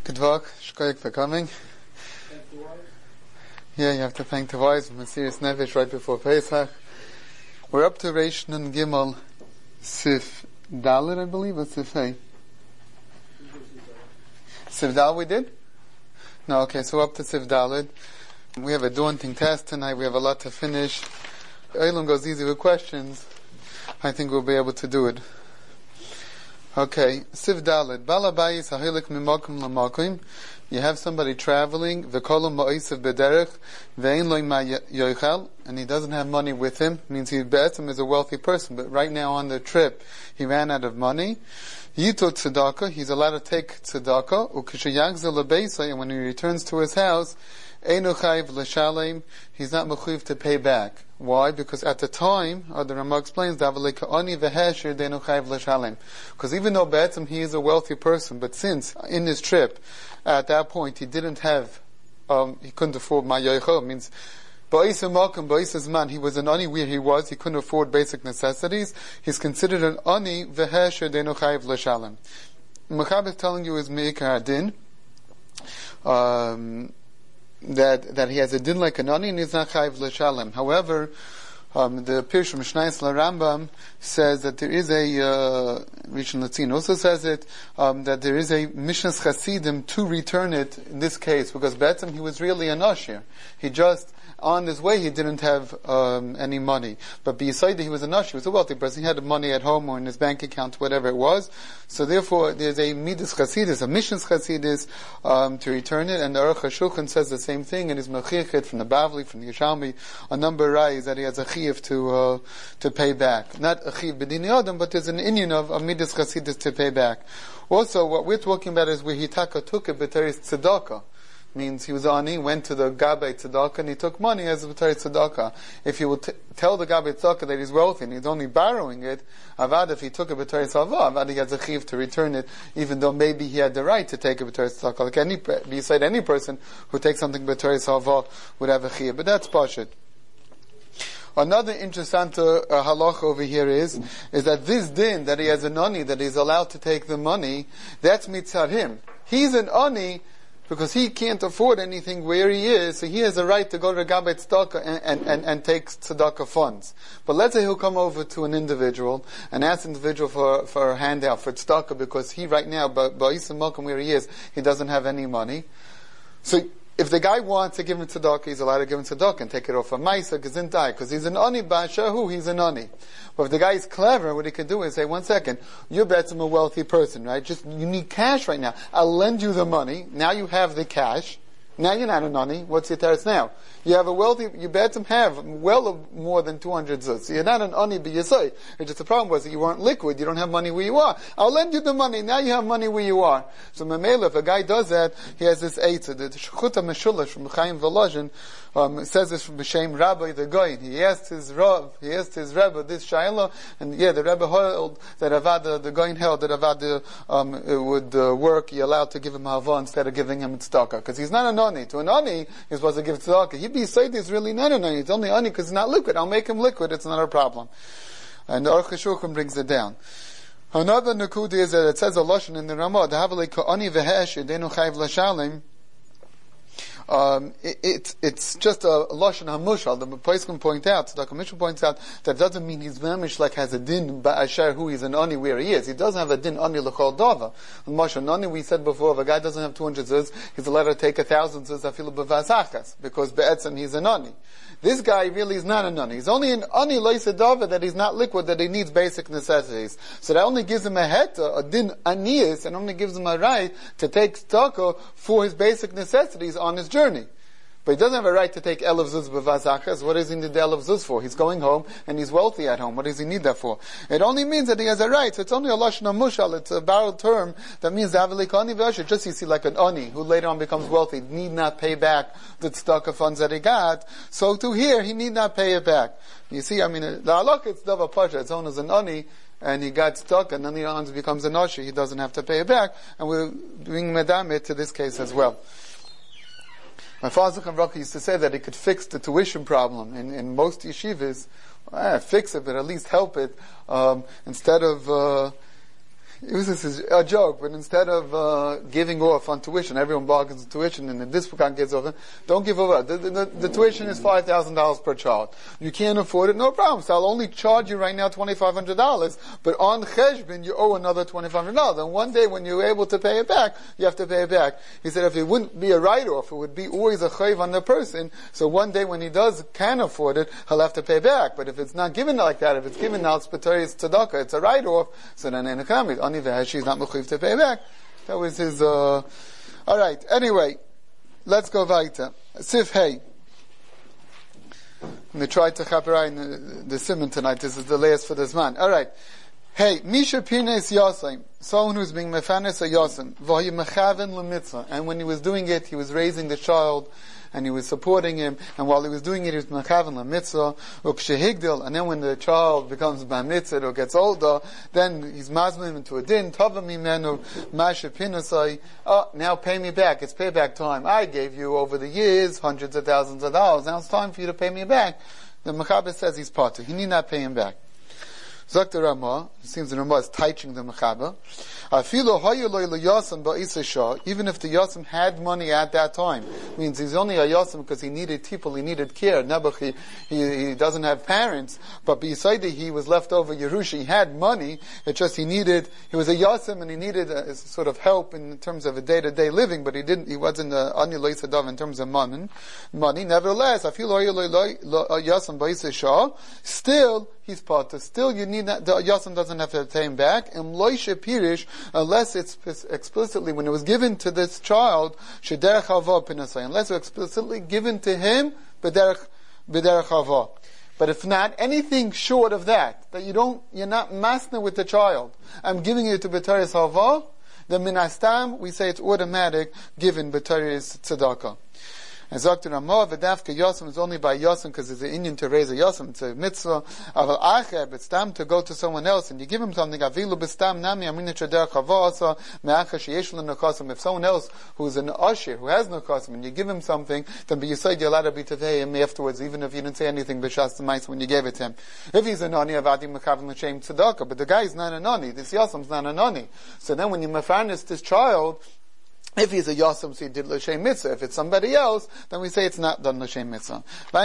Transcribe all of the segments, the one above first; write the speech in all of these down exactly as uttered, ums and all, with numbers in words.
Good work. Shkoyek for coming. Thank the wife. Yeah, you have to thank the wives from a serious Nevish right before Pesach. We're up to Reish Nun Gimel Sif Dalet, I believe, or Sif Hey? Sif Dalet we did? No, okay, so we're up to Sif Dalet. We have a daunting task tonight. We have a lot to finish. Eilam goes easy with questions. I think we'll be able to do it. Okay, Sif Dalet. Balabayis hahilik mimakum lamakim. You have somebody traveling, v'kolum ma'isav b'derech, ve'in loy ma yoichal, and he doesn't have money with him. Means he be'etzim is a wealthy person, but right now on the trip, he ran out of money. Yito tzedakah, he's allowed to take tzedakah, ukishayagzel lebeisai, and when he returns to his house, einu chayv l'shalem, he's not mechuyev to pay back. Why? Because at the time, or the Ramah explains, because even though Be'etzim he is a wealthy person, but since in his trip, at that point he didn't have, um, he couldn't afford Ma'yoichel, means Ba'isa Malkum, Ba'isa Zman, he was an ani where he was, he couldn't afford basic necessities, he's considered an ani v'hesher de'enu chayiv l'shalem. Mechab is telling you his Me'ikar Adin, um, that that he has a din like an ani and he's not chayiv l'shalem. However, um, the Pirush Mishnayos LaRambam says that there is a uh, Rishon Latzin also says it um, that there is a Mishnas Chasidim to return it in this case because Be'etzim he was really an Ashir. He just on his way he didn't have um, any money, but beside that he was a Ashir, he was a wealthy person. He had money at home or in his bank account, whatever it was. So therefore, there's a Midas Chasidis, a Mishnas Chasidis um, to return it, and the Aruch HaShulchan says the same thing in his Mechichet from the Bavli, from the Yishalmi, a number of rayas that he has a chiyuv to uh, to pay back. Not a chiyuv b'dinei adam, but there's an inyan of, of Midas Chasidis to pay back. Also, what we're talking about is where he taka took it b'teres tzedakah. Means he was ani, went to the Gabbai Tzedakah and he took money as a B'tari Tzedakah. If you will t- tell the Gabbai Tzedakah that he's wealthy and he's only borrowing it, Avad, if he took a B'tari Tzedakah, Avad, he has a chiv to return it, even though maybe he had the right to take a B'tari Tzedakah. Like any, beside any person who takes something B'tari Tzedakah would have a chiv. But that's Pashut. Another interesting uh, halacha over here is, is that this din, that he has an ani, that he's allowed to take the money, that's mitzarim. He's an ani, because he can't afford anything where he is, so he has a right to go to Gabbai Tzedakah and, and, and, and take Tzedakah funds. But let's say he'll come over to an individual and ask the individual for, for a handout for Tzedakah because he right now, Ba'isa Malkum where he is, he doesn't have any money. So, if the guy wants to give him tzedakah, he's allowed to give him tzedakah and take it off a ma'isa gezintai, because he's an ani ba'ashahu, he's an ani. But if the guy is clever, what he can do is say, one second, you're betzim a wealthy person, right? Just, you need cash right now. I'll lend you the money, now you have the cash, now you're not an ani, what's your teretz now? You have a wealthy, you betzim have well of more than two hundred zuz. So you're not an ani b'yisai. It's just the problem was that you weren't liquid, you don't have money where you are. I'll lend you the money, now you have money where you are. So Mamela, if a guy does that, he has this eitzah. The Shechuta Meshullash from Chaim Volozhin, um, says this from B'Shem Rabbi the Goyin. He asked his Rav, he asked his Rebbe this Shaila, and yeah, the Rebbe held that Avad, the Goyin held that Avad um, would uh, work, he allowed to give him halva instead of giving him tzedakah. Because he's not an ani. To an ani, he's supposed to give tzedakah. He be said he's really not an ani. It's only ani because it's not liquid. I'll make him liquid, it's not a problem. And the Aruch HaShulchan brings it down. Another nukud is that it says a lashon in the Ramah, the Havalei ka'ani v'hesh yedenu chayv l'shalem. Um, it, it, it's just a lashon hamushal. The Poskim point out, the Commission points out that doesn't mean he's mamish like has a din ba'asher who he's an ani where he is. He doesn't have a din ani l'chol dava. Mashal ani we said before, if a guy doesn't have two hundred zuz, he's allowed to take a thousand zuz afilu b'vasachas because be'etzem he's an ani. This guy really is not an ani. He's only an ani loisedava that he's not liquid, that he needs basic necessities. So that only gives him a heta, a din anias, and only gives him a right to take tzedakah for his basic necessities on his journey. But he doesn't have a right to take Elav Zuz b'vazachas. What does he need the Elav Zuz for? He's going home and he's wealthy at home. What does he need that for? It only means that he has a right. So it's only a lashon hamushal. It's a borrowed term that means Avli Kani v'asher. Just you see like an ani who later on becomes wealthy need not pay back the tzedakah funds that he got. So to here he need not pay it back. You see, I mean, the halakha it's dava pasha. It's owned as an ani. And he got stuck, and then he becomes a noshi. He doesn't have to pay it back. And we're doing medamit to this case as well. My father Chavraka used to say that he could fix the tuition problem in, in most yeshivas. Eh, fix it, but at least help it. Um, instead of uh, It was this a joke, but instead of uh, giving off on tuition, everyone bargains on tuition, and this one gets over. Don't give over. The, the, the, the tuition is five thousand dollars per child. You can't afford it, no problem. So I'll only charge you right now twenty five hundred dollars, but on cheshbon you owe another twenty five hundred dollars. And one day when you're able to pay it back, you have to pay it back. He said if it wouldn't be a write-off, it would be always a chayv on the person. So one day when he does can afford it, he'll have to pay back. But if it's not given like that, if it's given now, it's it's tzedakah, it's a write-off. So then in the comment, only the she's not mechuyev to pay back. That was his. Uh... All right. Anyway, let's go weiter. Sif hey. We tried to chaperai in the, the simon tonight. This is the last for this man. All right. Hey, Misha Pirnes Yosem, someone who's being mefanes a Yosem, v'hi mechaven l'mitzvah, and when he was doing it, he was raising the child, and he was supporting him, and while he was doing it, he was mechaven l'mitzvah, upshehigdil, and then when the child becomes bar-mitzvah or gets older, then he's mazmim him into a din, tava mimenu, masha pinasai, oh, now pay me back, it's payback time. I gave you over the years hundreds of thousands of dollars, now it's time for you to pay me back. The Mechaber says he's potter, he need not pay him back. Zok the Ramah, it seems the Ramah is teaching the Mechaber. Even if the Yosem had money at that time, means he's only a Yosem because he needed people, he needed care. Nebuch, he, he, he doesn't have parents, but beside it, he was left over Yerusha. He had money, it's just he needed, he was a Yosem and he needed a, sort of help in terms of a day-to-day living, but he didn't, he wasn't a Ani Loisadav in terms of money. money. Nevertheless, I feel Yosem still, he's part of, still you need not, the Yosem doesn't have to pay him back, and Loisha Pirish, unless it's explicitly, when it was given to this child, Shederech Hava Pinasai, unless it's explicitly given to him, B'derech, B'derech Hava. But if not, anything short of that, that you don't, you're not masna with the child, I'm giving you to B'teres Hava, then Minastam, we say it's automatic, given B'teres Tzedakah. And Zok Ramah, V'dafka Yosem is only by Yosem because it's an Indian to raise a Yosem, it's a mitzvah. Aval Acher, but Stam to go to someone else and you give him something, Avilu B'stam Nami Amina Chadar Chavasa, Me'acha Sheyesh L'Nokosem. If someone else who's an Usher, who has Nokosem, and you give him something, then be Yisayid you're allowed to be Tevei him afterwards, even if you didn't say anything B'shas T'mais when you gave it to him. If he's a Nani, Avadi Mechavim L'Shem Tzedakah, but the guy is not a Nani, this Yosem's not a Nani. So then when you mefarnes this child, if he's a Yosem, so he did L'Shem Mitzvah. If it's somebody else, then we say it's not done L'Shem Mitzvah.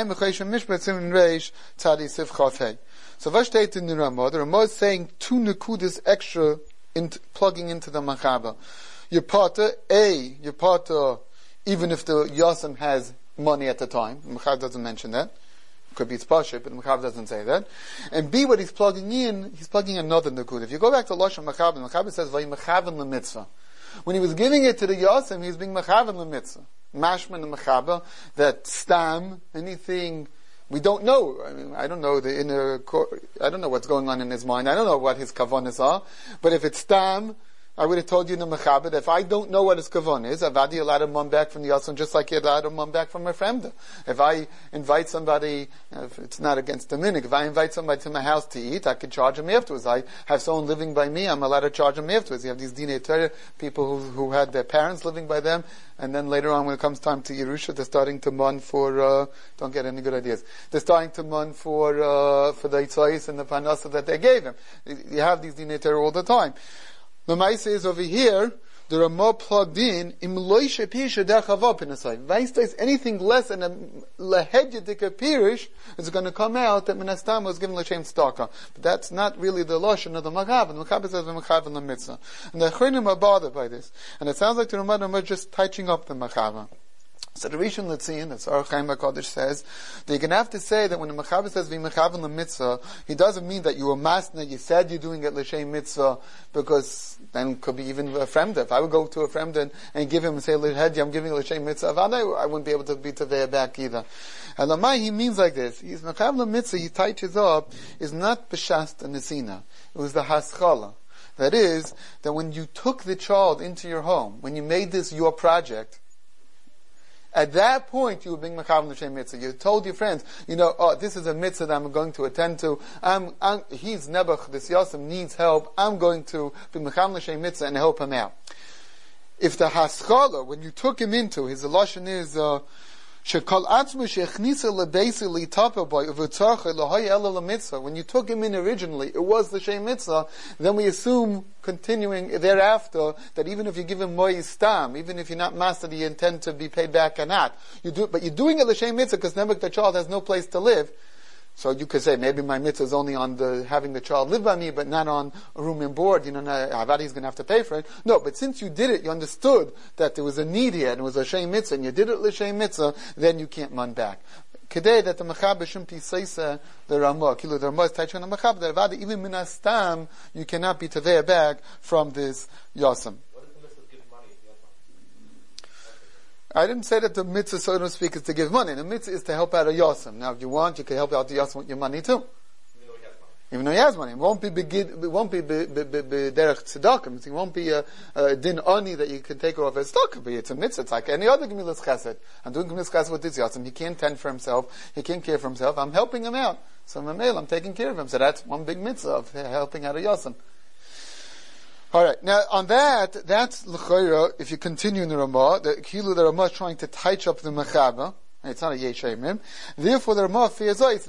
So what steht in the Ramah? The Ramah is saying two nekudas extra in, plugging into the Mechaber. Your partner, A, your partner, even if the Yosem has money at the time, the Mechaber doesn't mention that. Could be it's Pasha, but the Mechaber doesn't say that. And B, what he's plugging in, he's plugging another nekud. If you go back to Lashon Mechaber, the Mechaber says, Vay Mechaven LeMitzvah. When he was giving it to the Yosem, he was being mechaven l'mitzvah. Mashman and mechaber, that stam, anything, we don't know. I mean, I don't know the inner, I don't know what's going on in his mind. I don't know what his kavanas are. But if it's stam, I would have told you in the mechaber that if I don't know what his kavan is, I've had allowed a mum back from the Yosem just like he allowed a mum back from a fremda. If I invite somebody, if it's not against the minhag, if I invite somebody to my house to eat, I can charge him afterwards. I have someone living by me, I'm allowed to charge him afterwards. You have these Dinei Torah people who, who had their parents living by them, and then later on when it comes time to Yerusha, they're starting to mun for, uh, don't get any good ideas. They're starting to mun for, uh, for the Yitzhayis and the Panasa that they gave him. You have these Dinei Torah all the time. The Maisa is over here, the Ramah plugged in, im loisha pirisha derchava pinasai. Vaistais, anything less than a lahedjedika pirish is going to come out that Minastam was given l'shem tzedakah. But that's not really the Lashon of the Mechaber. The Mechaber says the Mechaber l'mitzvah. And the Achronim are bothered by this. And it sounds like the Ramah are just touching up the Mechaber. So the Rishon Letzin, as Ar Chaim HaKadosh says, that you're going to have to say that when the Mechaber says v'mechaven l'mitzvah, he doesn't mean that you were masna, you said you're doing it l'shem mitzvah, because then it could be even a fremda. If I would go to a fremda and, and give him and say, l'hedi, I'm giving l'shem mitzvah, I wouldn't be able to be tevei back either. And Lamai, he means like this. He's mechaven l'mitzvah, he touches up, is not b'shas and nesina. It was the haschala. That is, that when you took the child into your home, when you made this your project, at that point, you were being mechaven l'shem mitzvah. You told your friends, you know, oh, this is a mitzvah that I'm going to attend to. I'm, I'm, he's Nebuch, this Yosem needs help. I'm going to be mechaven l'shem mitzvah and help him out. If the haschala, when you took him into, his lashon is, uh, Shekol atzmu shechnisa lebeisi litapa boy uvutzarcha lahay ela lemitzvah. When you took him in originally, it was the shem mitzvah. Then we assume, continuing thereafter, that even if you give him moy stam, even if you're not master, you intend to be paid back or not. You do, but you're doing it l'shem mitzvah because nemek the child has no place to live. So you could say, maybe my mitzvah is only on the having the child live by me, but not on a room and board. You know, Avadi's going to have to pay for it. No, but since you did it, you understood that there was a need here, and it was a shem mitzvah, and you did it l'shem mitzvah, then you can't man back. Today, that the Mechaber Shum Tiseisa, the Ramah, Kilo, the Ramah is Taichan the Mechaber, that Avadi, even minastam, you cannot be Taveh back from this Yosem. I didn't say that the mitzvah, so to speak, is to give money. The mitzvah is to help out a yosem. Now, if you want, you can help out the yosem with your money too. Even though he has money. It won't be begid, it won't be derech tzedakah. It won't be a, a din oni that you can take off as tzedakah. But it's a mitzvah. It's like any other gemilas chesed. I'm doing gemilas chesed with this yosem. He can't tend for himself. He can't care for himself. I'm helping him out. So mamel, I'm taking care of him. So that's one big mitzvah of helping out a yosem. Alright, now on that, that's l'chayra, if you continue in the Ramah, the Kilu, the Ramah is trying to touch up the Mechaber, it's not a Yeshayim, therefore the Ramah fears, what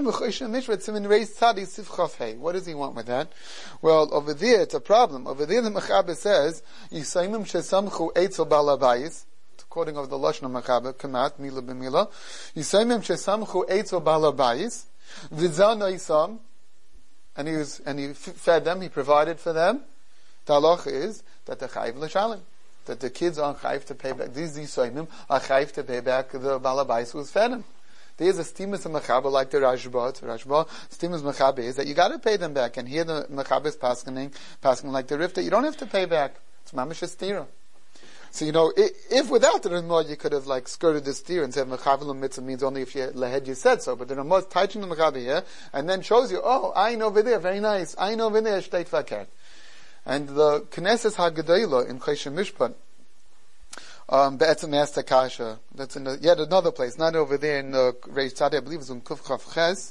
does he want with that? Well, over there, it's a problem. Over there, the Mechaber says, Yisayimim shesamchu eitzel balabayis, according of the Lashon of Mechaber, Kamat, Mila b'Mila, Yisayimim shesamchu eitzel balabayis, v'zana yisam, and he was, and he fed them, he provided for them. The halacha is that the chayv l'shalim, that the kids are chayv to pay back. These yisoyimim are chayv to pay back the balabais who's fed him. There's a stimus mechaber like the Rashba. The Rashba stimus mechaber is that you got to pay them back. And here the mechaber is passing, passing like the Rifta. You don't have to pay back. It's mamish stira. So you know, if, if without the Ramah you could have like skirted this steer and said mechaber mitzvah means only if you lehed you said so. But the Ramah is touching the mechaber here and then shows you, oh, I know over there, very nice. I know over there, shteit fakert. And the Knesset HaGedolah in Choshen Mishpat, um, Be'etzem asked the Kasha, that's in the, yet another place, not over there in the Reish Tzadeh, I believe it's in Kuf Chav Ches.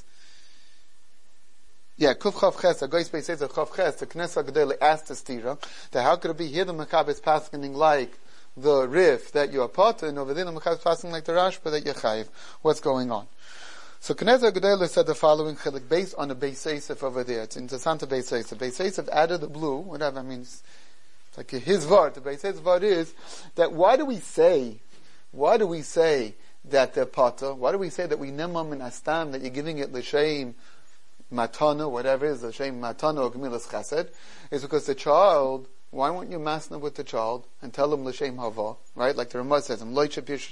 Yeah, Kuf Chav Ches, the Goy says the Chav Ches, the Knesset HaGedolah asked the Stira, that how could it be here the Mechaber is passing like the Rif that you're potter, and over there the Mechaber is passing like the Rashba that you're chayiv. What's going on? So Knesset HaGedolah said the following chilek based on the Beis Yosef over there. It's interesting to Beis Yosef. Beis Yosef added the blue, whatever, I mean, it's like his word. The Beis Yosef word is that why do we say, why do we say that they're potter? Why do we say that we nemam in astam, that you're giving it l'shem matana, whatever it is, l'shem matana or gemilas chesed? Is because the child, why won't you masna with the child and tell him l'shem hava, right? Like the Ramah says, why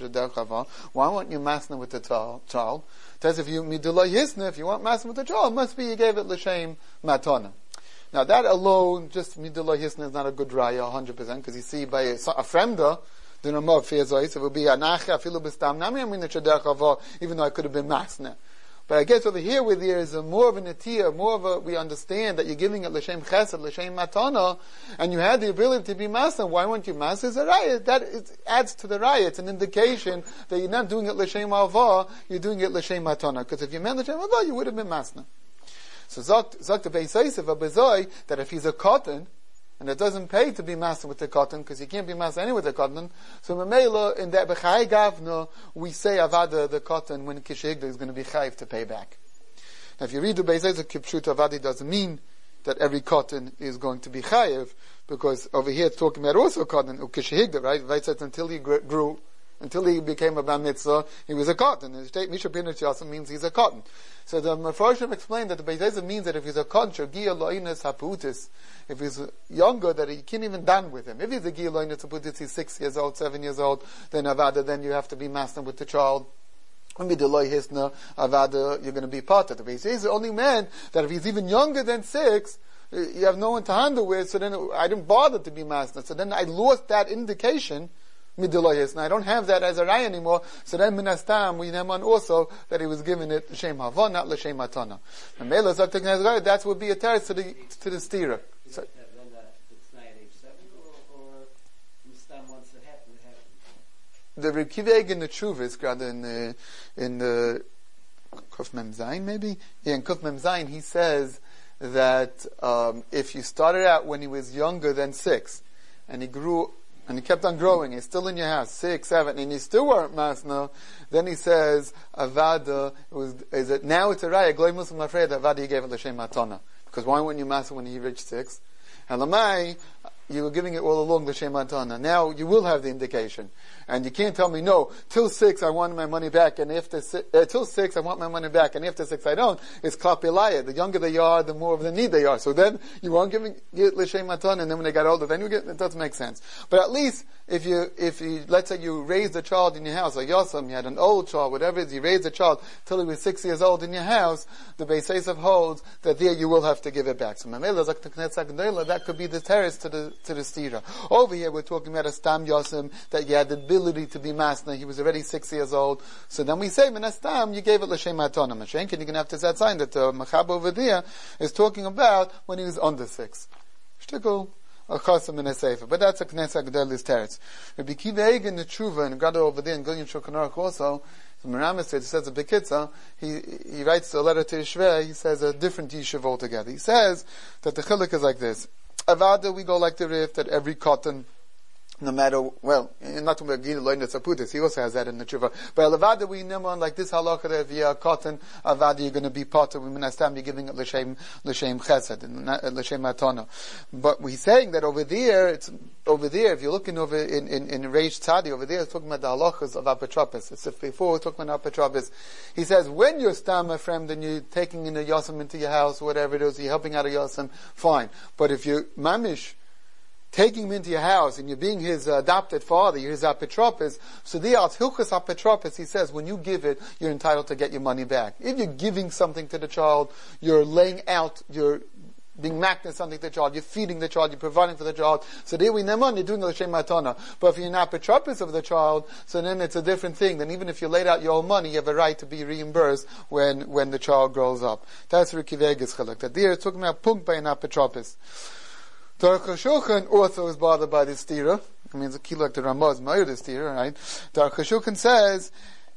won't you masna with the child? Says if you midullah yisna, if you want masna with the child, it must be you gave it l'shem matana. Now that alone, just midullah yisna is not a good raya, one hundred percent, because you see by a, a fremda, the Ramah fears it would be anacha afilu b'stam nami amin the hava, even though I could have been masna. But I guess over here where there is a more of a netiyah, more of a, we understand that you're giving it l'shem chesed, l'shem matana, and you had the ability to be master, why won't you master? It's a riot. That is, adds to the riot. It's an indication that you're not doing it l'shem alva, you're doing it l'shem matana. Because if you meant l'shem alva, you would have been master. So Zok, Zok the Beis Yosef, a bezoi, that if he's a cotton, and it doesn't pay to be master with the cotton, because you can't be master anyway with the cotton. So Mamela, in that B'chai Gavna, we say Avada, the cotton, when Kishigda is going to be chayiv to pay back. Now if you read the Beis Yosef Kipshut Avadi, doesn't mean that every cotton is going to be chayiv, because over here it's talking about also cotton, Kishigda, right? Right, says until he grew, until he became a bar mitzvah, he was a cotton. And the Misha Pinach also means he's a cotton. So the Mefarshim explained that the Beis Yosef means that if he's a cotton, Shagia Loinas Haputis, if he's younger, that he can't even done with him. If he's a Gia Loinas Haputis, he's six years old, seven years old, then Avada, then you have to be master with the child. Maybe the loy hisna Avada, you're going to be part of the Beis Yosef. He's the only man that if he's even younger than six, you have no one to handle with, so then I didn't bother to be master. So then I lost that indication. And I don't have that as a raya anymore. So then minastam we name on also that he was given it l'shem hava, not l'shem matana. And Mela Zaktek Nazarayah, that would be a teretz to the to the stira. So, then it's not at age seven, or, or mistam once it happened, it happened. The Reb Kiva in the Tshuvis, rather in the in the Kuf Mem Zayin maybe, yeah, in Kuf Mem Zayin he says that um, if you started out when he was younger than six, and he grew and he kept on growing, he's still in your house, six, seven, and you still weren't masna, then he says, avada, it was, is it, now it's a raya, gloy muslim afraid, avada he gave it l'shem matana. Because why weren't you masna when he reached six? And lamai, you were giving it all along l'shem matana. Now you will have the indication. And you can't tell me, no, till six I want my money back, and after six, uh, till six I want my money back, and after six I don't. It's klapilaya. The younger they are, the more of the need they are. So then you won't give it l'shem matana, and then when they got older, then you get, it doesn't make sense. But at least, if you, if you, let's say you raised a child in your house, like Yosem, you had an old child, whatever it is, you raised a child till he was six years old in your house, the Beis Yosef holds that there you will have to give it back. So that could be the terrace to the, to the stira. Over here we're talking about a stam Yosem, that you had the ability to be masna, he was already six years old. So then we say, Menastam, you gave it l'shem matana. Mashenkin, you're going to have to set sign that the uh, Machab over there is talking about when he was under six. Shtickle. A chasam in a sefer, but that's a Knesset Gedolis teretz. Rabbi Kiva Eger in the Tshuva, and Gado over there in Gilyon Shulchan Aruch also, the Meramis says, he says a Bekitza, he, he writes a letter to Yishveh, he says a different yishuv altogether. He says that the chiluk is like this. Avada, we go like the Rif, that every cotton, no matter, well, not to be learned at Saputis, he also has that in the Tshuva. But Avada, we nimon like this halacha that if you're cotton, Avada, you're going to be potter, we minastam, you're giving it l'shem, l'shem chesed, l'shem matana. But we're saying that over there, it's, over there, if you're looking over in, in, in Reish Tzadi, over there, it's talking about the halachas of apotropis. It's if before we're talking about apotropis. He says, when you're stam a friend and you're taking in a yosem into your house, or whatever it is, you're helping out a yosem, fine. But if you're mamish, taking him into your house, and you're being his uh, adopted father, you're his apotropis, so the hilchos apotropis, he says, when you give it, you're entitled to get your money back. If you're giving something to the child, you're laying out, you're being macking something to the child, you're feeding the child, you're providing for the child, so there we neman, you're doing the l'shem matana. But if you're an apotropis of the child, so then it's a different thing. Then even if you laid out your own money, you have a right to be reimbursed when, when the child grows up. That's Ricky Vegas chiluk. That there is talking about punk by an apotropis. Aruch HaShulchan also is bothered by this stira. I mean, it's a key like the Ramah is ma'ir this stira, right? Aruch HaShulchan says,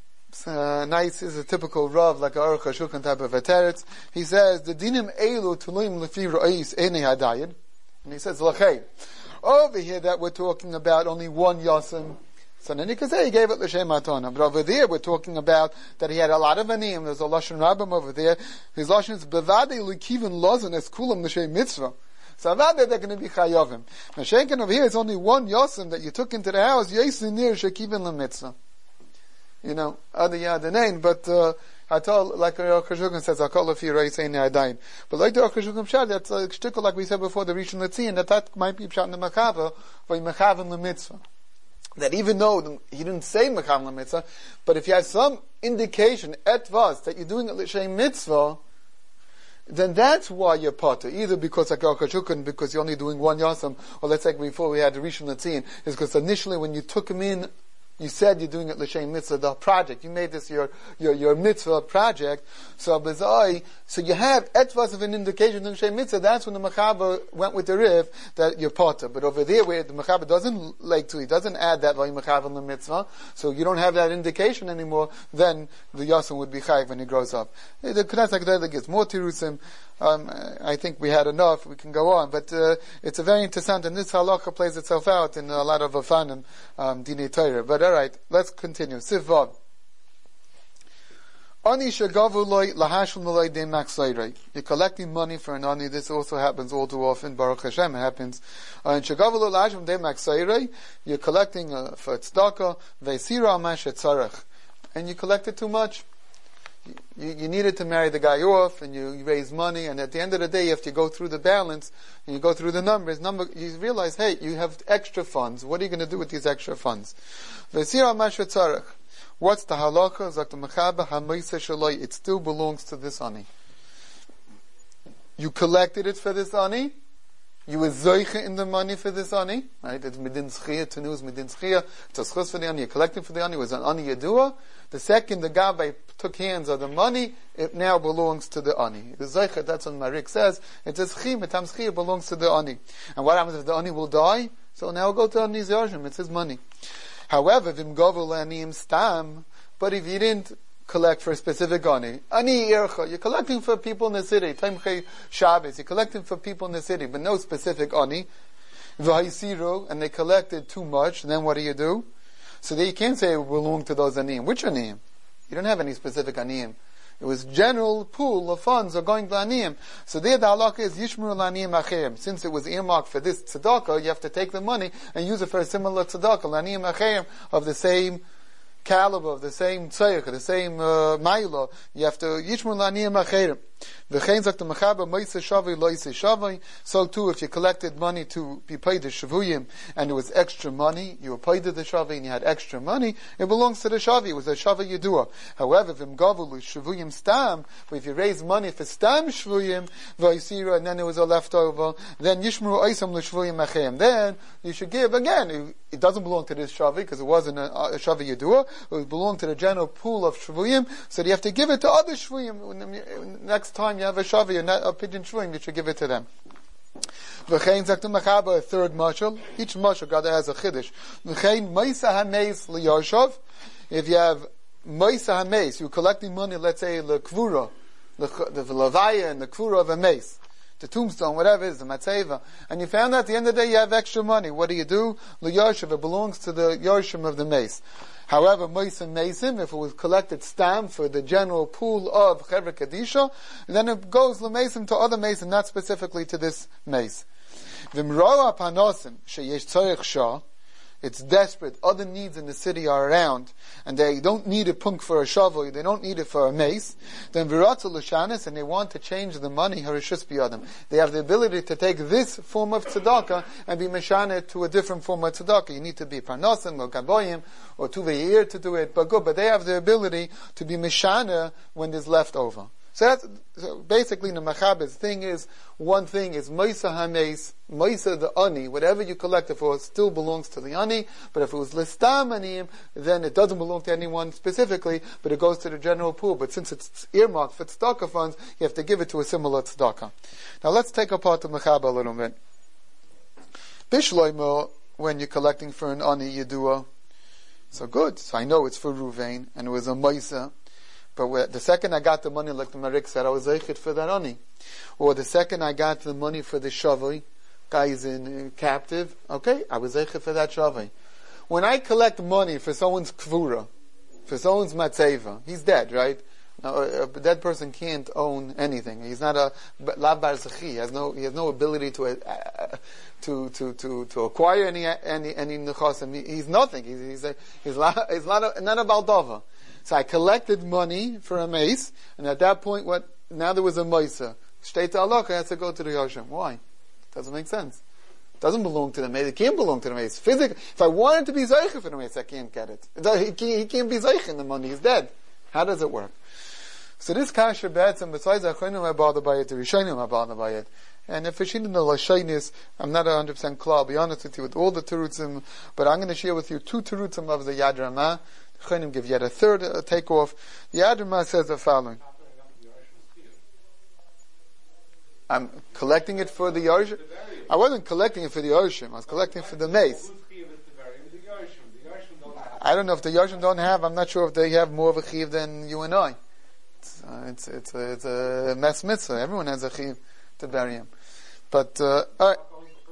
uh, nice is a typical Rav, like a Aruch HaShulchan type of a teretz. He says, the dinim elu tulim lefi ra'is ene hadayid. And he says, l'chei. Over here that we're talking about only one yosem. So then you can say he gave it l'shem matana. But over there we're talking about that he had a lot of aniyim. There's a Lashon Rabbim over there. His Lashon is bevadei l'kivin lozen es kulam l'shem mitzvah. So about that they're going to be chayovim. Mashenkin over here is only one yosem that you took into the house. Yesin nir shekivin l'mitzvah. You know, other yadanein, but uh, I told, like Aruch HaShulchan says, I call if you raise saying I died. But like the Aruch HaShulchan pshat, that's a shtickle like we said before, the Rishon LeTzion, that that might be pshat in the machava, but mechavin l'mitzvah. That even though the, he didn't say mechavin l'mitzvah, but if you have some indication et vas that you're doing it l'shem mitzvah, then that's why you're potter. Either because like Aruch HaShulchan, because you're only doing one yosem, or let's say before we had the Rishon LeTzion, is because initially when you took him in, you said you're doing it l'shem mitzvah, the project. You made this your your your mitzvah project. So bezai, so you have etvas of an indication in l'shem mitzvah. That's when the mechaber went with the riv that you're potter. But over there, where the mechaber doesn't like to, he doesn't add that by mechaber in the mitzvah. So you don't have that indication anymore. Then the yosem would be chayv when he grows up. The Knesset Gedolah gets more tirusim. Um, I think we had enough. We can go on, but uh, it's a very interesting, and this halacha plays itself out in a lot of afanim, um, dinei Torah. But all right, let's continue. Sif Vav. Ani shagavu loy lahashul malay de maksayray. You're collecting money for an ani. This also happens all too often. Baruch Hashem, it happens. And shagavu loy lahashul de maksayray. You're collecting uh, for tzedakah veisira mash etzarech, and you collected too much. You, you needed to marry the guy off, and you, you raise money, and at the end of the day, you have to go through the balance, and you go through the numbers, number, you realize, hey, you have extra funds. What are you going to do with these extra funds? What's the halacha? It still belongs to this ani. You collected it for this ani. You were zoiche in the money for this ani. Right? It's midin schia, tenu is midin schia. It's a schus for the ani. You're collecting for the ani. It was an ani yedua. The second the Gabbai took hands of the money, it now belongs to the ani. The Zoichet, that's what Marik says. It says Chim, it comes Chim, it belongs to the ani. And what happens if the ani will die? So now we'll go to Ani's Yarshim, it's his money. However, Vim Govul Aniim Stam, but if you didn't collect for a specific ani, Ani Ircha, you're collecting for people in the city, Taimchei Shabbos, you're collecting for people in the city, but no specific ani, v'haisiru, and they collected too much, then what do you do? So that you can't say it belonged to those aniyim. Which aniyim? You don't have any specific aniyim. It was general pool of funds are going to aniyim. So there the halakha is yishmuru l'aniyim acherim. Since it was earmarked for this tzedakah, you have to take the money and use it for a similar tzedakah, l'aniyim acherim, of the same caliber, of the same tzayich, the same uh, ma'ila. You have to yishmuru l'aniyim acherim. V'chein zak t'machaba moise shavai lo yise shavai. So too, if you collected money to be paid the shavuyim, and it was extra money, you were paid the shavai and you had extra money, it belongs to the shavi. It was a shavai yedua. However, v'im gavulu shavuyim stam, but if you raise money for stam shavuyim, v'yisira, and then there was a leftover, then yishmuru oisam l'shavuyim achem. Then you should give again. It doesn't belong to this shavi because it wasn't a, a shavi yedua. It belonged to the general pool of shavuyim, so you have to give it to other shavuyim. Next time you have a shavi, a pigeon shvuim, you should give it to them. V'chein zaktu machaba, a third mashal. Each mashal God has a chiddush. V'chein meisa hameis liyoshav. If you have meisa hameis, you're collecting money, let's say the kvura, the levaya and the kvura of a mace, the tombstone, whatever it is, the matzeva, and you found out at the end of the day you have extra money. What do you do? Liyoshav, it belongs to the yoshim of the mace. However, Moisim Mesim, if it was collected stam for the general pool of Chevra Kadisha, then it goes Lemesim to other Mesim, not specifically to this Mace. V'mroa panosim, sheyesh tzorech shah, it's desperate, other needs in the city are around, and they don't need a punk for a shovel, they don't need it for a mace, then viratzu l'shanis, and they want to change the money, harishus biyadam. They have the ability to take this form of tzedakah and be meshane to a different form of tzedakah. You need to be parnosim, or gaboyim, or tuveir to do it, but good, but they have the ability to be meshane when there's leftover. So that's, so basically the Machabes thing is, one thing is Moisa Hames, Moisa the Ani, whatever you collect it for still belongs to the Ani, but if it was Listam Aniyim, then it doesn't belong to anyone specifically, but it goes to the general pool. But since it's earmarked for tzedakah funds, you have to give it to a similar tzedakah. Now let's take apart the Machabe a little bit. Bishloimo, when you're collecting for an Ani Yedua, so good, so I know it's for Ruvain, and it was a Moisa. But the second I got the money, like the Marik said, I was zeichet for that ani. Or the second I got the money for the shavai, guy's in uh, captive, okay, I was zeichet for that shavai. When I collect money for someone's kvura, for someone's matzeva, he's dead, right? Now, a, a dead person can't own anything. He's not a lav bar zechi. He has no, he has no ability to, uh, to, to, to, to acquire any, any, any nechasim. He, he's nothing. He's, he's a, he's, la, he's not a, not a baldova. So I collected money for a mace, and at that point, what? Now there was a maisa. Shtei ta'alach, I had to go to the Yoshim. Why? Doesn't make sense. It doesn't belong to the mace. It can't belong to the mace. Physically, if I wanted to be zeicha for the mace, I can't get it. He can't, he can't be zeicha in the money. He's dead. How does it work? So this kasha bets, and besides Achonim are bothered by it, the Rishonim are bothered by it. And if it's in the Lashainis, I'm not one hundred percent clear, I'll be honest with you with all the terutzim, but I'm going to share with you two terutzim of the Yad Ramah. Chanim give yet a third uh, takeoff. The Yad Ramah says the following. I'm collecting it for the Yoshim. I wasn't collecting it for the Yoshim. I was collecting it for the mace. I don't know if the Yoshim don't have. I'm not sure if they have more of a chiv than you and I. It's uh, it's it's a, it's a mess mitzvah. Everyone has a chiv to bury him. But uh, all right.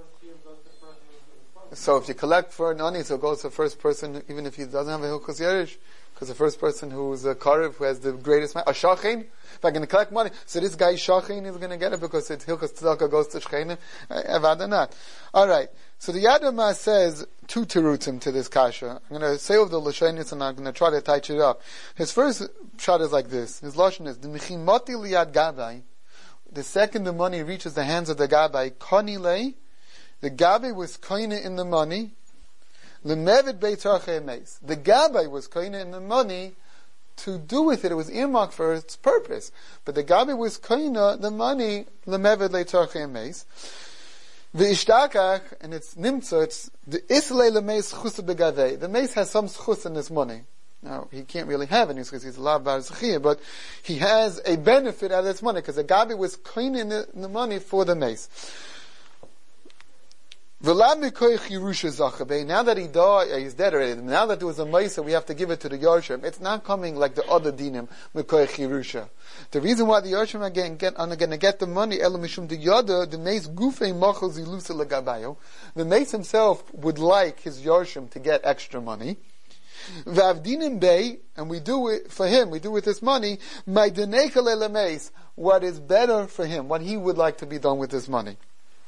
So if you collect for an ani, so it goes to the first person, even if he doesn't have a hilchos yerish, because the first person who's a karev, who has the greatest, a shachin. If I'm going to collect money, so this guy shachin is going to get it because it's hilchos tzedakah goes to shchenim. Avada not. All right. So the Yad Ramah says two terutzim to this kasha. I'm going to say over the lashonis and I'm going to try to touch it up. His first shot is like this. His lashon is the michimoti liyad gabai. The second the money reaches the hands of the gabai, konilei. The gabai was koine in the money. Lemevid beitarche meis. The gabai was koine in the money to do with it. It was earmarked for its purpose. But the gabai was koine the money. Lemevid leitarche meis. V'ishtakach, and it's nimtza. It's the islay lemeis chus begavei. The meis has some chus in this money. Now he can't really have any because he's a lav bar zechiyah, but he has a benefit out of this money because the gabai was koine in the, in the money for the meis. Now that he died, he's dead already. Now that there was a Maisa, we have to give it to the Yarshim. It's not coming like the other dinim, Mekoich Yerusha. The reason why the Yarshim are going to get the money, Elamishum the Yada, the Mace Gufei Machal Zilusa Lagabayo. The Mace himself would like his Yarshim to get extra money. Vavdinim Bey, and we do it for him, we do with this money, my Denekal Elameis, what is better for him, what he would like to be done with this money.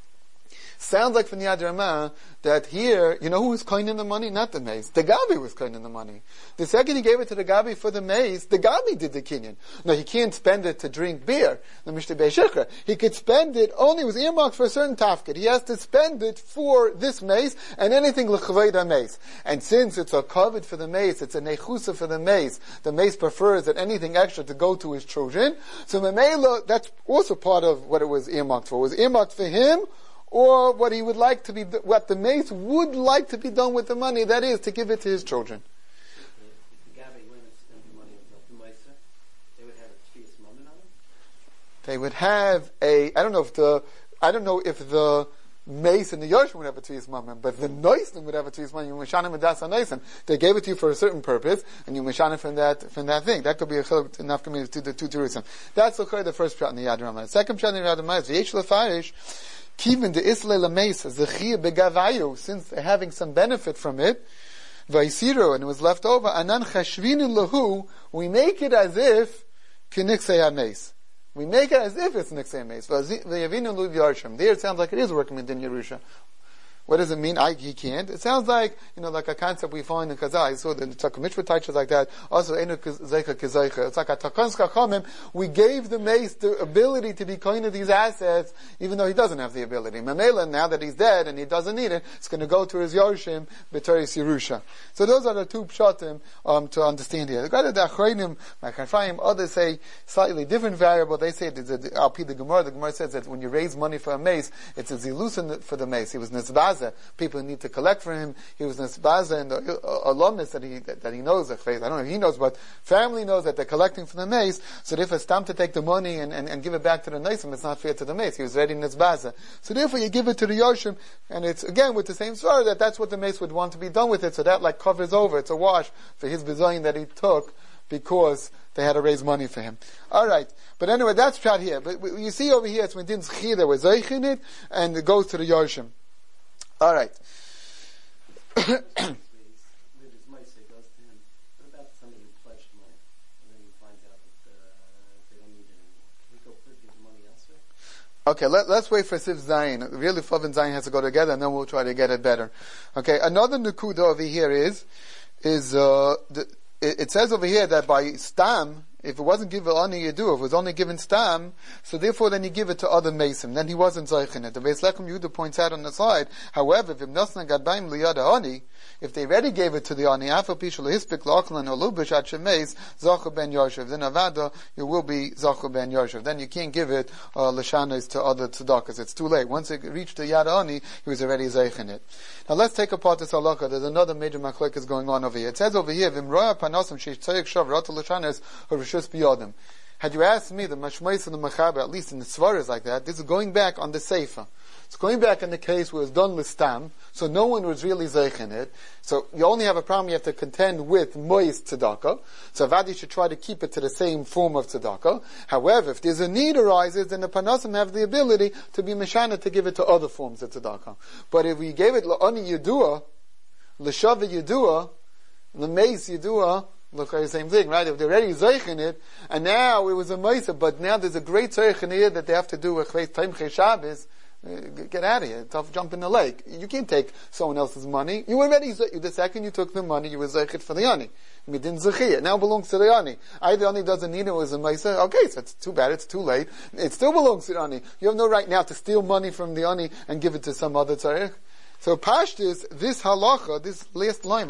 Sounds like from the Yad Ramah that here, you know who was coining the money? Not the mace. The Gabi was coining the money. The second he gave it to the Gabi for the mace, the Gabi did the kinyan. No, he can't spend it to drink beer. The Mishnah Be'eshikra. He could spend it only, it was earmarked for a certain tafkid. He has to spend it for this mace and anything l'chvayda mace. And since it's a covet for the mace, it's a nechusa for the mace, the mace prefers that anything extra to go to his children. So Memela, that's also part of what it was earmarked for. It was earmarked for him, or what he would like to be, what the mace would like to be done with the money, that is, to give it to his children. If the Gabi went and spent the money on the Maisa, they would have a Tfias Mammon on them? They would have a, I don't know if the, I don't know if the mace and the Yarshim would have a Tfias Mammon, but the Noisim would have a Tfias Mammon. You Mishanim and Das Noisim. They gave it to you for a certain purpose, and you Mishanim from that, from that thing. That could be a chiluk enough community to the two Jerusalem. That's the first shot in the Yad Ramah. The second shot in the Yad Ramah is V'yesh Lefarish, Kivin the Islay Lameis, Zechiyah Begavayu, since they're having some benefit from it, Vaisiru, and it was left over, Anan Chashvinu Lahu, we make it as if K'niksei HaMeis. We make it as if it's Niksei HaMeis. V'yavinu Lu Yarshim. There it sounds like it is working with Din Yerusha. What does it mean? I, he can't. It sounds like, you know, like a concept we find in Kazai. I saw the Taka Mitzvah touches like that. Also, Einu Zeicha Kizeicha. It's like a Takans Kachamim. We gave the mace the ability to be coin of these assets, even though he doesn't have the ability. Mamela, now that he's dead and he doesn't need it, it's going to go to his Yorshim, B'teris Yerusha. So those are the two pshatim, um, to understand here. The Gada Dachreinim, Machafayim, others say slightly different variable. They say that I'll the Gemara. The Gemara says that when you raise money for a mace, it's a zilusin for the mace. He was Nizbaz. People need to collect for him. He was Nesbaza and the uh, alumnus that he that, that he knows. I don't know if he knows, but family knows that they're collecting for the mace. So if it's time to take the money and, and, and give it back to the Naisim, it's not fair to the mace. He was ready Nesbaza. So therefore you give it to the Yoshim, and it's again with the same story that that's what the mace would want to be done with it. So that like covers over. It's a wash for his bizayin that he took because they had to raise money for him. Alright. But anyway, that's shot here. But you see over here, it's when Din Zchi, there was Zeich in it, and it goes to the Yoshim. All right. Okay, let, let's wait for Sif Zayin. Really, Fav and Zayin has to go together, and then we'll try to get it better. Okay, another Nukuda over here is, is, uh, the, it, it says over here that by Stam, if it wasn't given only Yedu, if it was only given Stam, so therefore then you give it to other Mason. Then he wasn't Zeich in it. The Beis Lechem Yehuda points out on the side, however, if Ibnosna Gadbaim Liyada Oni, if they already gave it to the Ani, Afa Pishul Hispik Lachlan or Lubish at Shemeis, Zachu ben Yoshev, then Avada, you will be Zachu ben Yoshev. Then you can't give it, uh, Lashanas to other tzedakahs. It's too late. Once it reached the Yad Ani, he was already Zeich in it. Now let's take apart this halacha. There's another major machlekes going on over here. It says over here, Vimroya Panasim Sheish Tzayik Shav Rata Lashanas or Rishus Biyadim. Had you asked me, the Mashmois and the Machaber, at least in the Svaras like that, this is going back on the Sefer. It's going back in the case where it's done listam, so no one was really zeich in it. So you only have a problem, you have to contend with moist tzedakah. So Vadi should try to keep it to the same form of tzedakah. However, if there's a need arises, then the panasim have the ability to be meshana to give it to other forms of tzedakah. But if we gave it la'ani yedua, l'shava yedua, l'meis yedua, look at the same thing, right? If they're already zeich in it, and now it was a moisa, but now there's a great zeich in here that they have to do with time Shabbos. Get out of here. Tough jump in the lake. You can't take someone else's money. You already, the second you took the money, you were zeichet for the ani. Midin zechiyah. Now belongs to the ani. Either the ani doesn't need it, it was a maisa. Okay, so it's too bad, it's too late. It still belongs to the ani. You have no right now to steal money from the ani and give it to some other tzarech. So Pashtus, this halacha, this last line,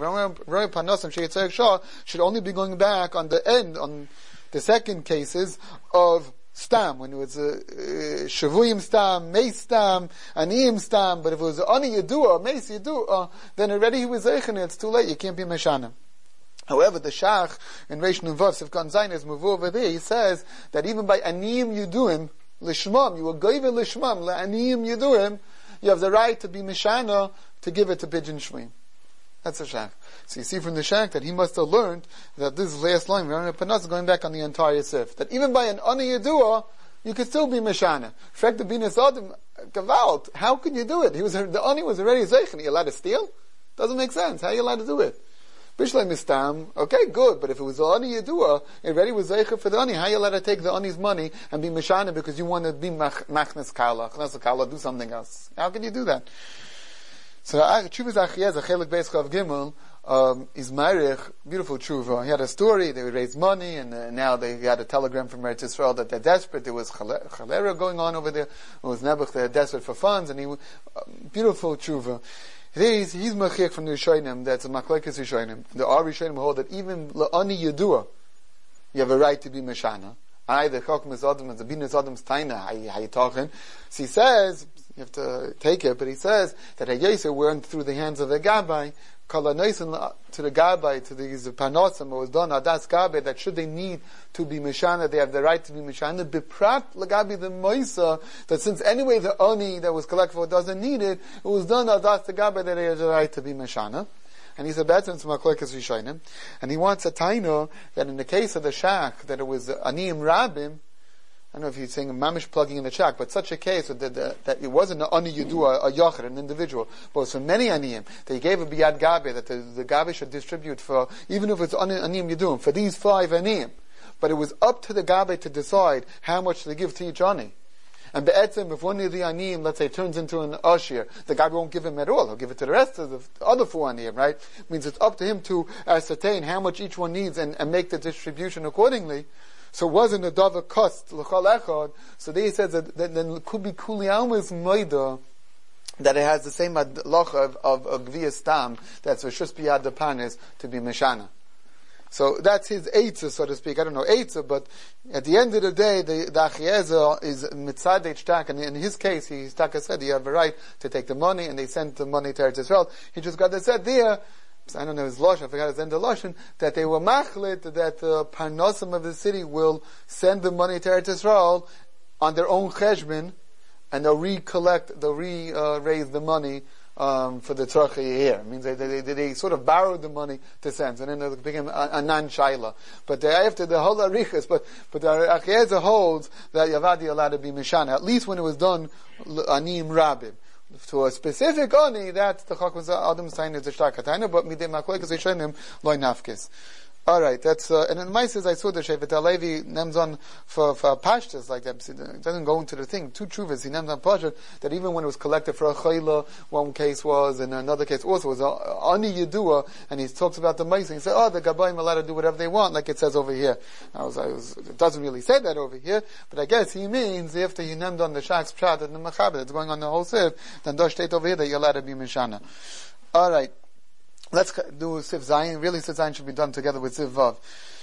should only be going back on the end, on the second cases of Stam, when it was a uh, Shavuyim Stam, Meis Stam, Aniyim Stam, but if it was Ani Yedua, Meis Yedua, then already he was Zeichen, it's too late, you can't be Meshanim. However, the Shach, in Reish Nuvav, Sivkan Zayin, is Mavu over there, he says that even by Aniyim Yeduim, Lishmam, you were Goyve Lishmam, La Aniyim Yeduim, you have the right to be Mishana to give it to Pidyon Shvim. That's a shach. So you see from the shach that he must have learned that this last line, Panas, is going back on the entire Sif. That even by an Ani Yedua, you could still be Mishana. Frek the Binas Adam, Gavalt, how could you do it? He was, the Ani was already Zeichen. Are you allowed to steal? Doesn't make sense. How are you allowed to do it? Bishlei Mistam, okay, good, but if it was the Ani Yedua, it already was Zeichen for the Ani, how are you allowed to take the Ani's money and be Mishana because you want to be Machnes Kala, Chnas Kala, do something else? How can you do that? So, Chuvas Achiyaz, Achelik Beis Chav Gimel, um, is Marich, beautiful tshuva. He had a story, they would raise money, and uh, now they got a telegram from Eretz Yisrael that they're desperate. There was cholera going on over there. It was Nebuch, they're desperate for funds, and he, uh, beautiful tshuva. He's, he's Machik from the Rishonim, that's a Machlekes Rishonim. The Ar Rishonim hold that even La'ani Yedua, you have a right to be Meshana. I, the Chok Mizadam, the Binas Adam's Taina, how you talking? So he says, you have to take it, but he says that Hayyesa went through the hands of the Gabbai, Kala Noisin to the Gabbai, to these Panosim, was done, Adas Gabbai, that should they need to be Mishana, they have the right to be Mishana, Biprat Lagabi the Moisa, that since anyway the Oni that was collected for doesn't need it, it was done Adas the Gabbai that they have the right to be Mishana. And he said, that's in Machlekes Rishonim. And he wants a taino that in the case of the shach, that it was Aniyim Rabim, I don't know if he's saying mamish plugging in the shach, but such a case that, that, that it wasn't an ani yudua, a yochid, an individual, but it was for many aniyim. They gave a biyad gabe, that the, the gabe should distribute for, even if it's aniyim yuduim, for these five aniyim. But it was up to the gabe to decide how much to give to each ani. And be'etzim, if one of the aniyim, let's say, turns into an ashir, the guy won't give him at all. He'll give it to the rest of the other four aniyim, right? It means it's up to him to ascertain how much each one needs and, and make the distribution accordingly. So it wasn't a dava cost, l'chol echad. So there he says that, that then could be kuli almas moida, that it has the same loch of, of, of gviyas stam, that's a shus biyad the panis, to be meshana. So that's his eitzah, so to speak. I don't know eitzah, but at the end of the day, the, the Achiezer is mitzadeh shtak, and in his case, he, Staka said, you have a right to take the money, and they sent the money to Eretz Yisrael. He just got to said there, I don't know his losh, I forgot his end of loshin, that they were machlit, that the parnosim of the city will send the money to Eretz Yisrael on their own cheshbon, and they'll recollect, they'll re-raise the money Um, for the tzarchei here. It means they, they, they, they sort of borrowed the money to send, and then it became a, a non-shaila. But they, after the whole arichas, but, but the Achiezer holds that Yavadi allowed to be Mishana, at least when it was done, Anim Rabim. To a specific Ani, that's the Chok was Adam Stein is the Shtakatana, but Midei Machlekes Rishonim loy nafkes. Alright, that's, uh, and in my says I saw the Shevet HaLevi names on for, for Pashtas like that. It doesn't go into the thing. Two Chuvas, he names on Pashtas, that even when it was collected for a Chayla, one case was, and another case also was Ani Yedua, and he talks about the Maisa, he said, oh, the Gabayim are allowed to do whatever they want, like it says over here. I was, I was, it doesn't really say that over here, but I guess he means, after he named on the Shach's Pshat and the Mechaber, that's going on the whole Siv, then does state over here that you're allowed to be Mishana. Alright. Let's do Sif Zayin. Really, Sif Zayin should be done together with Sif Vav.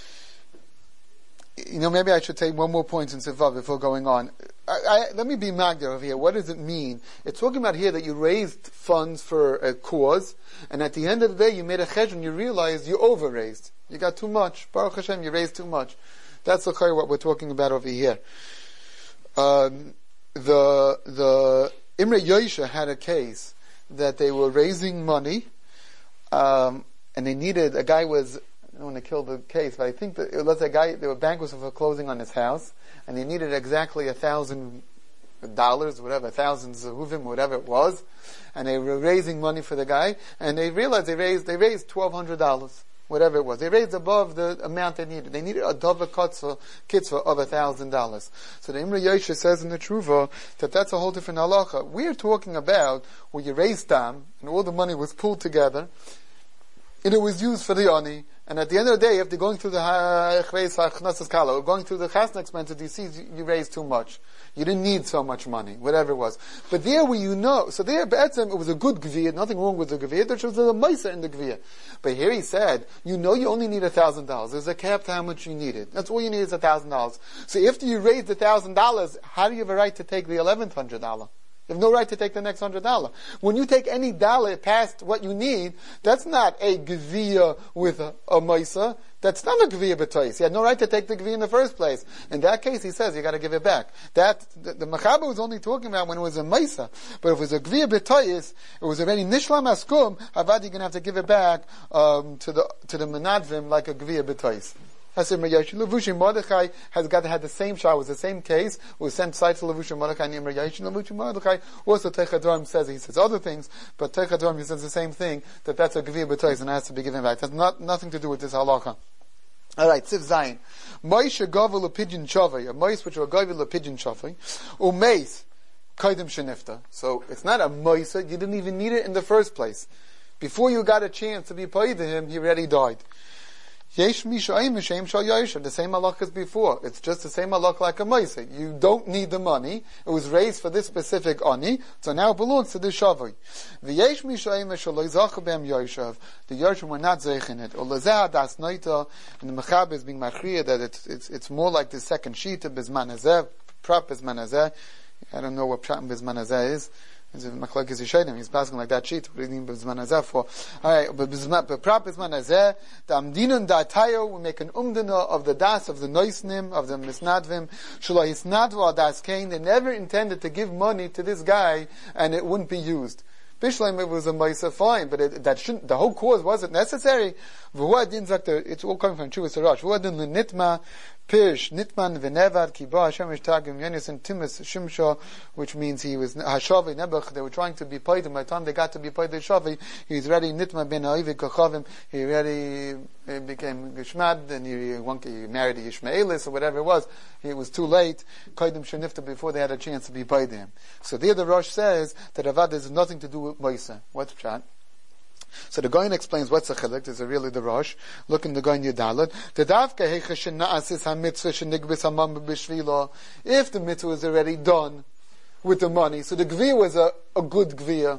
You know, maybe I should take one more point in Sif Vav before going on. I, I, let me be magda over here. What does it mean? It's talking about here that you raised funds for a cause, and at the end of the day, you made a cheshbon, you realized you over-raised. You got too much. Baruch Hashem, you raised too much. That's what we're talking about over here. Um, the, the, Imre Yosha had a case that they were raising money, Um, and they needed, a guy was, I don't want to kill the case, but I think that it was a guy, there were banquets for closing on his house, and they needed exactly a thousand dollars, whatever, a thousand zehuvim, whatever it was, and they were raising money for the guy, and they realized they raised, they raised twelve hundred dollars, whatever it was. They raised above the amount they needed. They needed a dova kitzvah, kitzvah of a thousand dollars. So the Imre Yosha says in the Truva that that's a whole different halacha. We're talking about where you raised tam, and all the money was pulled together, and it was used for the ani, and at the end of the day, if they're going through the Chnesses Kala, or going through the chasna expenses, you see you raised too much. You didn't need so much money, whatever it was. But there where you know, so there, Be'etzem, it was a good gviyah, nothing wrong with the gviyah, there was a maisa in the gviyah. But here he said, you know you only need a thousand dollars. There's a cap to how much you needed. That's all you need is a thousand dollars. So after you raised a thousand dollars, how do you have a right to take the eleven hundred dollars? You have no right to take the next hundred dollar. When you take any dollar past what you need, that's not a gviya with a, a maisa. That's not a gviya b'tois. He had no right to take the gviya in the first place. In that case, he says you got to give it back. That the, the Mechaber was only talking about when it was a maisa. But if it was a gviya b'tois, it was already nishlam askum. Havad, you're going to have to give it back um, to the to the menadvim like a gviya b'tois. Levushim Mordechai has got had the same shah, was the same case, was sent side to Levushim Mordechai and Imre Yashin. Levushim Mordechai also Techadram says, he says other things, but Techadram he says the same thing, that that's a Gvir B'tois and has to be given back. That's not, nothing to do with this halacha. Alright, Sif Zayin. Moishe Govel a pigeon chavay, a moise which are Govel a pigeon chavay, umeis Kaidim Shenifta. So it's not a moise, you didn't even need it in the first place. Before you got a chance to be paid to him, he already died. Yesh mishayim mishem shal yosher. The same halach as before. It's just the same halach like a moise. You don't need the money. It was raised for this specific ani, so now it belongs to the shavui. V'yesh mishayim shal loizach b'em yoshav. The yoshim were not zeich in it. Or lezeh das noita, and the Mechaber is being machriya that it's it's it's more like the second sheet of bizman hazeh, prop bizman hazeh. I don't know what prop bizman hazeh is. He's passing like that sheet. Reading Bizman Hazeh for. Alright, but prop Bizman Hazeh, the Amdinun Da'atayo, we make an umdina of the das, of the noisnim, of the misnadvim. Shula hisnadva das kain. They never intended to give money to this guy, and it wouldn't be used. Bishleim, it was a Maisa, fine, but it, that shouldn't, the whole cause wasn't necessary. It's all coming from Chuvas Harash. V'huadin l'nitma, Pish, Nitman, Venevar, Kiba, Hashem Ishtagim, Yonis, and Timus, Shimsha, which means he was Hashavi, Nebuch, they were trying to be paid, and by the time they got to be paid the Shavi, he's ready, Nitma ben Ha'ivik Kachavim, he already became Gishmad, and he, he married Yishmaelis, or whatever it was. It was too late, Kaidim Shanifta, before they had a chance to be paid him. So there the Rosh says that Avad has nothing to do with Moisa. What's Pshat? So the Goyen explains what's the chilek. This is really the Rosh. Look in the Goyen Yadalet. The davka heicha shena'asis hamitzvah shenigbis hamam b'shvila. If the mitzvah is already done with the money, so the gvir was a, a good gvir.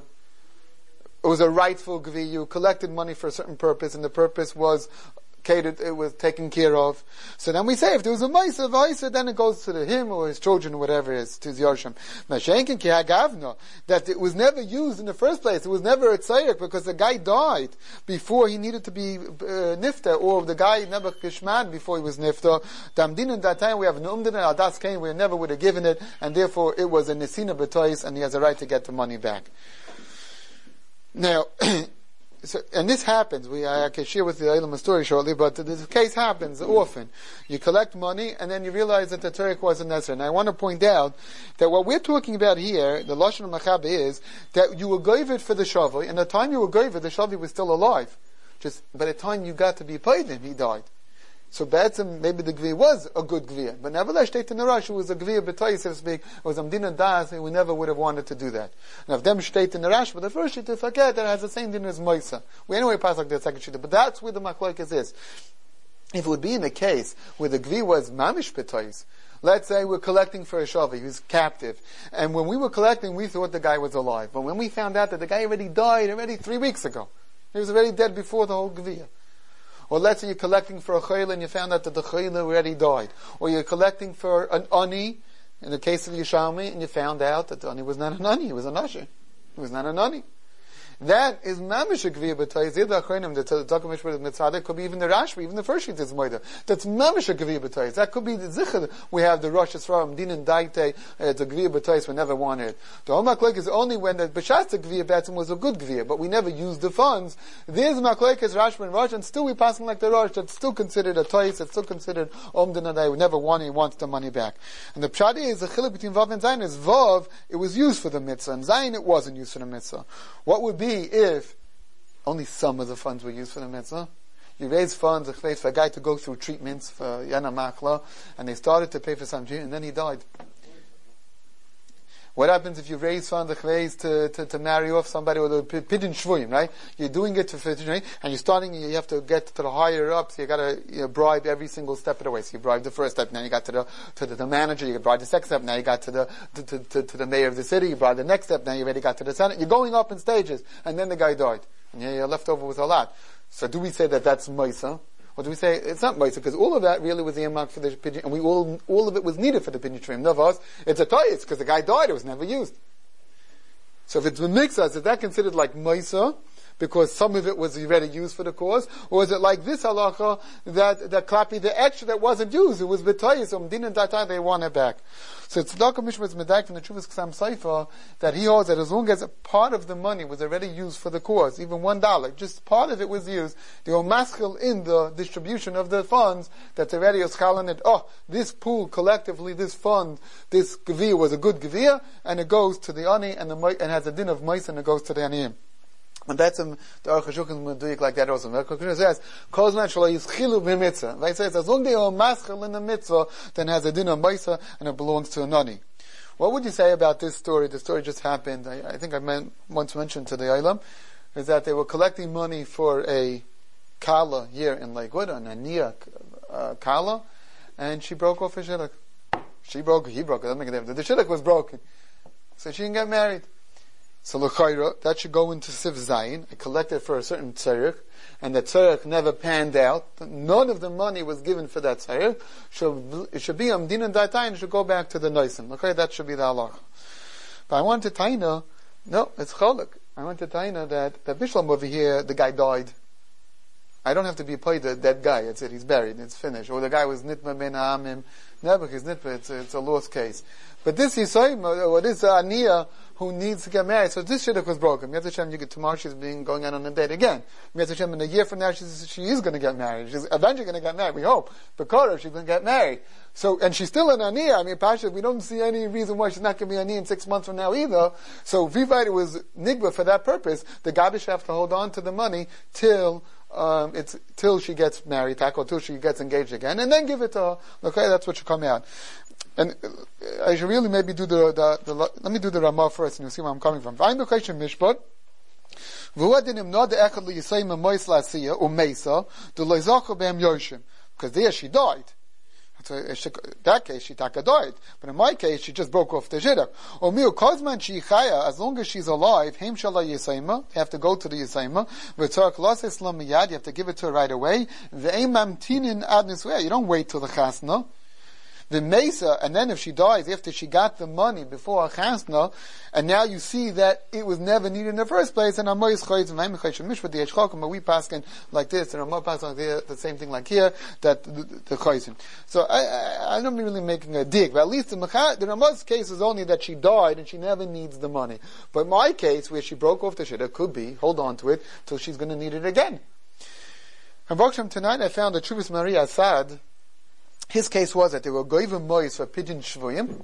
It was a rightful gvir. You collected money for a certain purpose, and the purpose was catered, it was taken care of. So then we say, if there was a Maisa, Vaisa, then it goes to the him or his children or whatever it is, to his Yarshim. Mashenkin ki hagavna, that it was never used in the first place. It was never a tzayik because the guy died before he needed to be uh, nifta, or the guy never kishmad before he was nifta. Damdin in that time we have an umdin and adas kain, we never would have given it, and therefore it was a nesina b'tois, and he has a right to get the money back. Now, So, and this happens. We I can share with the Eilam a story shortly, but this case happens often. You collect money, and then you realize that the Torah wasn't necessary. And I want to point out that what we're talking about here, the Lashon Mechaber, is that you were goyvet for the Shavi, and the time you were goyvet, the Shavi was still alive. Just by the time you got to be paid him, he died. So Be'etzim, maybe the Gvir was a good Gvir. But nevertheless, Shteit in the Rosh, it was a Gvir B'tay, so to speak. It was Amdin and Das, and we never would have wanted to do that. Now, if them Shteit in the Rosh, but the first Shteit, forget that it has the same din as Moisa. We anyway pass like the second Shteit. But that's where the Machlokes is. If it would be in a case where the Gvir was Mamish B'tay, let's say we're collecting for a Shavi, who's captive. And when we were collecting, we thought the guy was alive. But when we found out that the guy already died already three weeks ago, he was already dead before the whole Gvir. Or let's say you're collecting for a chayla and you found out that the chayla already died. Or you're collecting for an ani, in the case of Yishalmi, and you found out that the ani was not an ani, he was an usher. He was not an ani. That is mamish a gvir b'tayis. The achronim, the Tzaddik Mishpat Mitzadeh, could be even the Rashbi, even the first sheet is moida. That's mamish a gvir b'tayis. That could be the zichur. We have the Rosh Hashanah, Din and Daite. It's a gvir b'tayis. We never wanted it. The Omaklek is only when the B'shatz gvir betzim was a good gvir, but we never used the funds. There's Maklek is Rashbi and Rosh, and still we passing like the Rosh. That's still considered a tayis. It's still considered Omdin and I. We never wanted. He wants the money back. And the pshadi is the chiluk between Vav and Zayin is Vav. It was used for the mitzvah, and Zayin it wasn't used for the mitzvah. What would be if only some of the funds were used for the mitzvah? You raise funds for a guy to go through treatments for Yana Machla, and they started to pay for some, and then he died. What happens if you raise funds to, to, to marry off somebody with a pidyon shvuyim, right? You're doing it to pidyon, and you're starting, you have to get to the higher ups, you gotta you know, bribe every single step of the way. So you bribe the first step, now you got to the, to the, the manager, you bribe the second step, now you got to the, to, to, to, to the mayor of the city, you bribe the next step, now you already got to the senate. You're going up in stages, and then the guy died. And you're left over with a lot. So do we say that that's Maisa? Or do we say it's not Maisa? Because all of that really was the earmark for the pidyon, and we all, all of it was needed for the pidyon shvuyim. Navas, it's a toyis, because the guy died, it was never used. So if it's b'mikzas, is that considered like Maisa, because some of it was already used for the cause? Or is it like this halacha, that, that klapi, the extra that wasn't used, it was b'toyis, so Medina and Datai, they want it back. So it's Tzedakah Mishmas Medaik from the Chuvas Ksam Seifa, that he holds that as long as a part of the money was already used for the cause, even one dollar, just part of it was used, they were maskil in the distribution of the funds, that's already a in it. Oh, this pool, collectively, this fund, this gevir was a good gevir, and it goes to the ani, and the and has a din of mice, and it goes to the aniyim. And that's um, the Aruch HaShulchan doing like that also. The Aruch says, "Kozman shelo yischilu b'mitzvah." Right? Says as long as they are maschil in the mitzvah, then it has a din of ma'isa and it belongs to a nani. What would you say about this story? The story just happened. I, I think I meant, once mentioned to the Eilam, is that they were collecting money for a kala here in Lakewood, an aniya uh, kala, and she broke off her shidduch. She broke. He broke it. Doesn't make a difference. The shidduch was broken, so she didn't get married. So l'chayra, that should go into Siv Zayin. I collected for a certain tzarech, and the tzarech never panned out. None of the money was given for that tzarech. It should be Amdin and Datai, and it should go back to the Noisim. Okay, that should be the halacha. But I want to taina, no, it's cholok. I want to taina that, that Bishlam over here, the guy died. I don't have to be paid the dead guy. It's it, he's buried, it's finished. Or the guy was nitma ben ha'amim. Never, he's nitma, it's, it's a lost case. But this Yisayim, or this Aniyah, who needs to get married. So this shidduch was broken. Mitzvah Hashem, you get tomorrow, she's being going out on a date again. Mitzvah Hashem, in a year from now, she's, she is going to get married. She's eventually going to get married, we hope. Because she's going to get married. So, and she's still an aniyah. I mean, Pasha, we don't see any reason why she's not going to be aniyah in six months from now either. So, Vivite was nigba for that purpose. The Gabish have to hold on to the money till, um, it's, till she gets married, or till she gets engaged again, and then give it to her. Okay, that's what should come out. And I should really maybe do the, the, the let me do the Ramah first, and you'll see where I'm coming from. V'ayin b'koshem mishpat, v'uadinim no de'echad li'yisayim amois la'asiyah, u'meisa, d'loizacha be'em yoshim. Because there she died. So in that case, she taka died. But in my case, she just broke off the shidduch. Or miu kozman she chaya, as long as she's alive, heim shala yisayma, you have to go to the yisayma. V'tzarek los islam miyad, you have to give it to her right away. V'eim mamtinin ad nisweah, you don't wait till the chasna. The Mesa, and then if she dies after she got the money before a chasna, and now you see that it was never needed in the first place, and Amoyis Chayz and Maimich Chayz Mishvat the Yeshchokim, but we paskin like this, and Ramah paskin like the same thing like here, that the, the Chayzim. So I, I, I'm not really making a dig, but at least the, the Ramah's case is only that she died and she never needs the money. But my case, where she broke off the shidduch, could be, hold on to it, till she's going to need it again. And Boksham, tonight I found that Chuvas Maria Assad, his case was that they were goyim mois for pigeon shvuyim,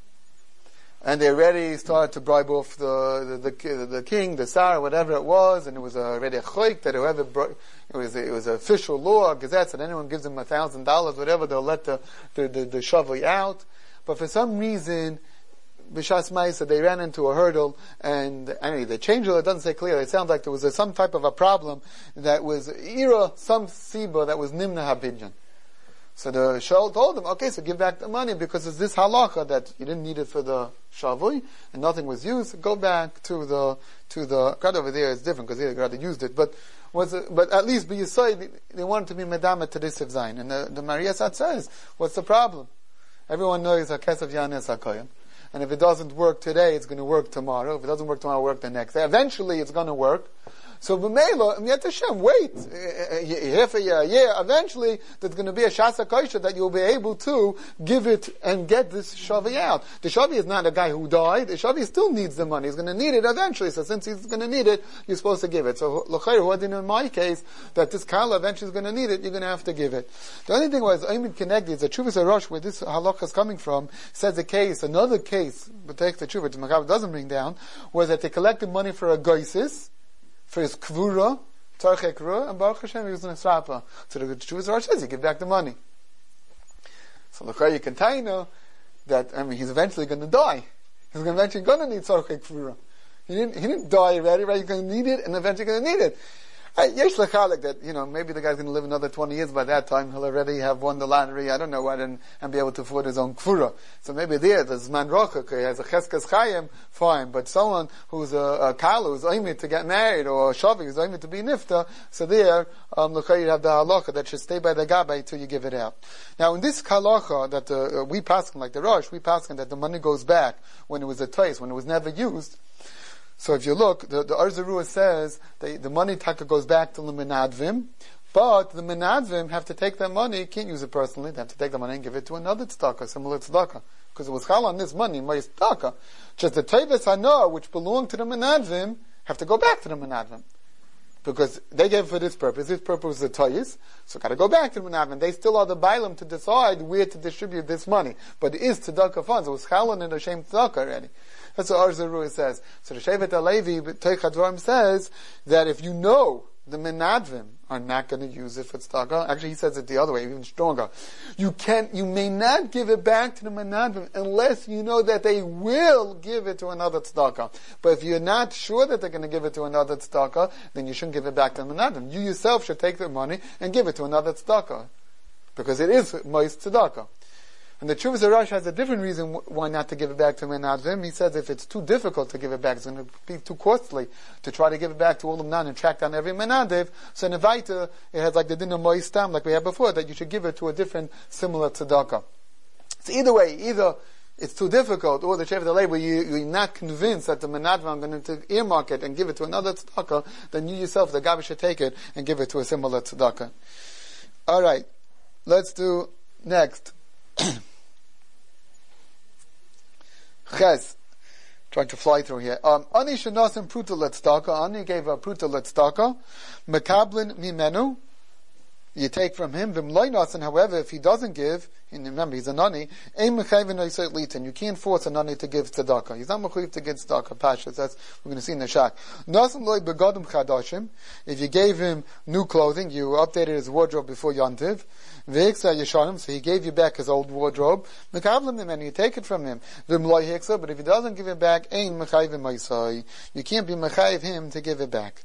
and they already started to bribe off the the, the, the king, the tsar, whatever it was, and it was already a choik that whoever bro- it was it was an official law, a gazette, that anyone gives them a thousand dollars, whatever, they'll let the the the, the shavui out. But for some reason, b'shas ma'isa, they ran into a hurdle, and anyway, they changed it. It doesn't say clearly. It sounds like there was a, some type of a problem that was ira some siba that was nimna habidjan. So the Shaul told them, okay, so give back the money because it's this halacha that you didn't need it for the shavui and nothing was used. Go back to the to the God over there is different because they rather used it, but was it, but at least b'yisai they wanted to be medama to this zayin. And the, the Maria Sat says, what's the problem? Everyone knows a kesef yanes hakoyim. And if it doesn't work today, it's going to work tomorrow. If it doesn't work tomorrow, it'll work the next day. Eventually, it's going to work. So b'meila, Miyat Hashem, wait, half a year, yeah, eventually there's going to be a shasa koisha that you'll be able to give it and get this shavi out. The shavi is not a guy who died. The shavi still needs the money. He's going to need it eventually. So since he's going to need it, you're supposed to give it. So l'chayr, what in my case, that this kala eventually is going to need it, you're going to have to give it. The only thing was, Aymin connected, the Chuvas Arosh, where this halakha is coming from, says a case, another case, but takes the Chuvah, Makav doesn't bring down, was that they collected money for a goisis, for his kvura, tarche kvura, and Baruch Hashem, he was in a srapa. So the Chuvas Arosh says, he give back the money. So look how you can taina that, I mean, he's eventually going to die. He's eventually going to need tarche kvura. He didn't, he didn't die already, right? He's going to need it, and eventually going to need it. Yesh lechalik that, you know, maybe the guy's going to live another twenty years by that time. He'll already have won the lottery, I don't know what, and, and be able to afford his own kvura. So maybe there, the Zman Rochak, he has a cheskas chayim, fine. But someone who's a, a kala, who's aiming to get married, or a shavi, who's aiming to be nifta, so there, um, look how you have the halacha that should stay by the gabay till you give it out. Now, in this halacha that uh, we pass like the Rosh, we pass that the money goes back when it was a tois, when it was never used. So if you look, the, the Arzarua says that the money taka goes back to the Menadvim, but the Menadvim have to take that money, can't use it personally, they have to take the money and give it to another tzedakah, similar tzedakah. Because it was chal on this money, my tzedakah. Just the Teves Hanoah, which belong to the Menadvim, have to go back to the Menadvim. Because they gave it for this purpose. This purpose was the Toyis, so got to go back to the Menadvim. They still are the Bailam to decide where to distribute this money. But it is tzedakah funds. It was chal and a shame tzedakah already. That's what Arzarua says. So the Shevet HaLevi, Teich HaDvarim says that if you know the Menadvim are not going to use it for tzedakah, actually he says it the other way, even stronger. You can't, you may not give it back to the Menadvim unless you know that they will give it to another tzedakah. But if you're not sure that they're going to give it to another tzedakah, then you shouldn't give it back to the Menadvim. You yourself should take the money and give it to another tzedakah. Because it is moist tzedakah. And the Chuvas Arash has a different reason why not to give it back to Menadvim. He says if it's too difficult to give it back, it's going to be too costly to try to give it back to all of Nan and track down every Menadiv. So in Nevaita, it has like the din of Moistam, like we had before, that you should give it to a different, similar tzedakah. So either way, either it's too difficult, or the Shevet HaLevi, you, you're not convinced that the Menadvim are going to earmark it and give it to another tzedakah, then you yourself, the Gabi, should take it and give it to a similar tzedakah. Alright, let's do next. Ches, trying to fly through here. Um, Ani shenasim pruta letzdaka. Ani gave a pruta letzdaka. Mekablin mimenu. You take from him. V'mloi nasin. However, if he doesn't give, and remember he's a nani. Ein mechayvin oisay litin. You can't force a nani to give tzedakah. He's not mechuyev to give tzedakah. Pashas. That's we're going to see in the shak. Nasim loy begadim chadashim. If you gave him new clothing, you updated his wardrobe before Yantiv. V'hiksa yeshanim. So he gave you back his old wardrobe. Mekablim him, and you take it from him. V'mloi hiksa. But if he doesn't give it back, ein mechayvin oisay. You can't be mechayev him to give it back.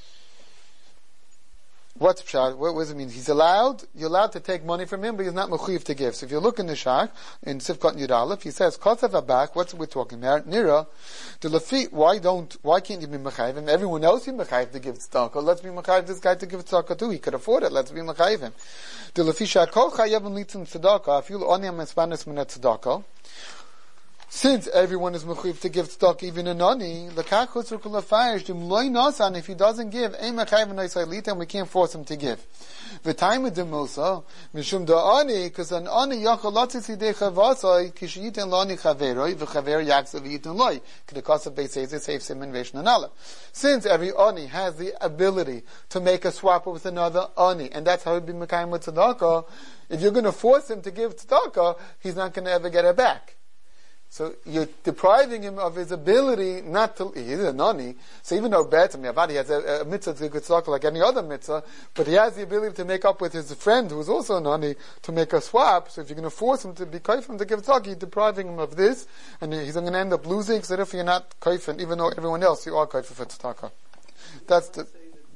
What's pshat? What does it mean? He's allowed, you're allowed to take money from him, but he's not mechuyev to give. So if you look in the shak, in Sivkot Yud Aleph, he says, Kotzav Abak, what's we're talking about? Nira, the Lafi, why don't, why can't you be mechayev him? Everyone else is mechayev to give tzedakah. Let's be mechayev this guy to give tzedakah too. He could afford it. Let's be mechayev him. The Lafi Shakol Chayevim Litzim Tzedakah, if you oniam espanis minat tzedakah, since everyone is mechuyev to give tzedakah, even a nani, l'kachutz u'kulafayish, dim loy nasan, if he doesn't give, ein mechayev v'noisay litan, we can't force him to give. V'taimed demosa, mishum da'ani, because an ani yachol latzis yidei chavasai, kishiyitin la'ani chaveroi, v'chaver yaksa v'yitin loy, k'dekasa be'seizer safe simen v'eshna nala. Since every ani has the ability to make a swap with another ani, and that's how he'd be mekayim with tzedakah, if you're going to force him to give tzedakah, he's not going to ever get it back. So you're depriving him of his ability not to, he's a nani, so even though Be'etzem Yavad, he has a, a mitzvah to give tzedakah like any other mitzvah, but he has the ability to make up with his friend who's also a nani to make a swap, so if you're going to force him to be kaifim to give tzedakah, you're depriving him of this, and he's going to end up losing, so if you're not kaifim, even though everyone else, you are kaifim for tzedakah. That's the...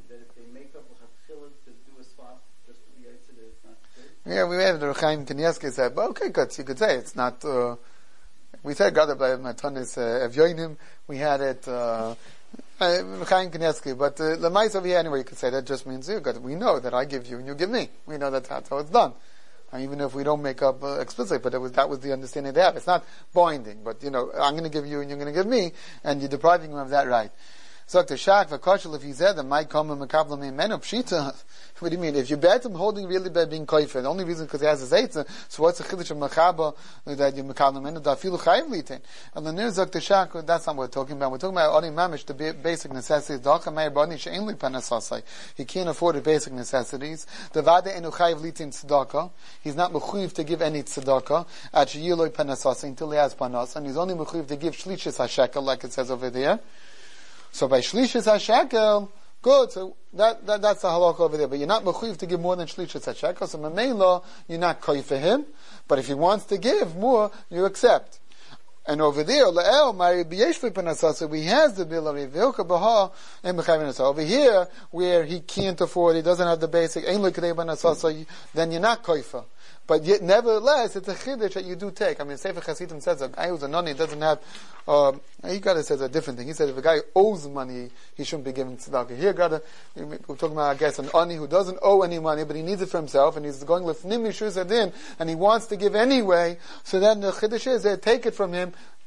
Yeah, we have the Chaim Kanievsky said, but okay, good, you could say it's not, uh, we said Gada by Matanis Evyoinim, we had it, uh, Chaim Kanievsky, but uh, Lamais over here anyway, you could say that just means you got, we know that I give you and you give me. We know that that's how it's done. And even if we don't make up uh, explicitly, but it was, that was the understanding they have. It's not binding, but you know, I'm going to give you and you're going to give me, and you're depriving him of that right. So the shak v'koshel, if he said that might come and mekabla me'imenu pshita. What do you mean? If you bet him holding really bad being koifer, the only reason because he has his eitzah, so what's the chiddush of mechaba that you mekabla me'imenu da filu chayiv litin? And the near zok the shak, that's not what we're talking about. We're talking about oni mamish, the basic necessities. Dacha meir bani she'en li panasasai. He can't afford the basic necessities. The vade enu chayiv litin tzedakah. He's not mechuyev to give any tzedakah at sheyiloi panasasai until he has panas, and he's only mechuyev to give shlishis hashekel, like it says over there. So by shlishis hashekel, good. So that, that that's the halakha over there. But you're not mechuyev to give more than shlishis hashekel. So memela, you're not koy for him. But if he wants to give more, you accept. And over there, le'el mari b'yeshvi panasasa, he has the ability. V'ilka b'ha and b'chayv. Over here, where he can't afford, he doesn't have the basic. Ein l'kadei panasasa, then you're not koy for. But yet, nevertheless, it's a chiddush that you do take. I mean, Sefer Chasidim says a guy who's a nani doesn't have. Uh, he got to says a different thing. He said if a guy owes money, he shouldn't be giving tzedakah. Here, got to we're talking about I guess an ani who doesn't owe any money, but he needs it for himself, and he's going lefnim mishus adin, and he wants to give anyway. So then the chiddush is they take it from him.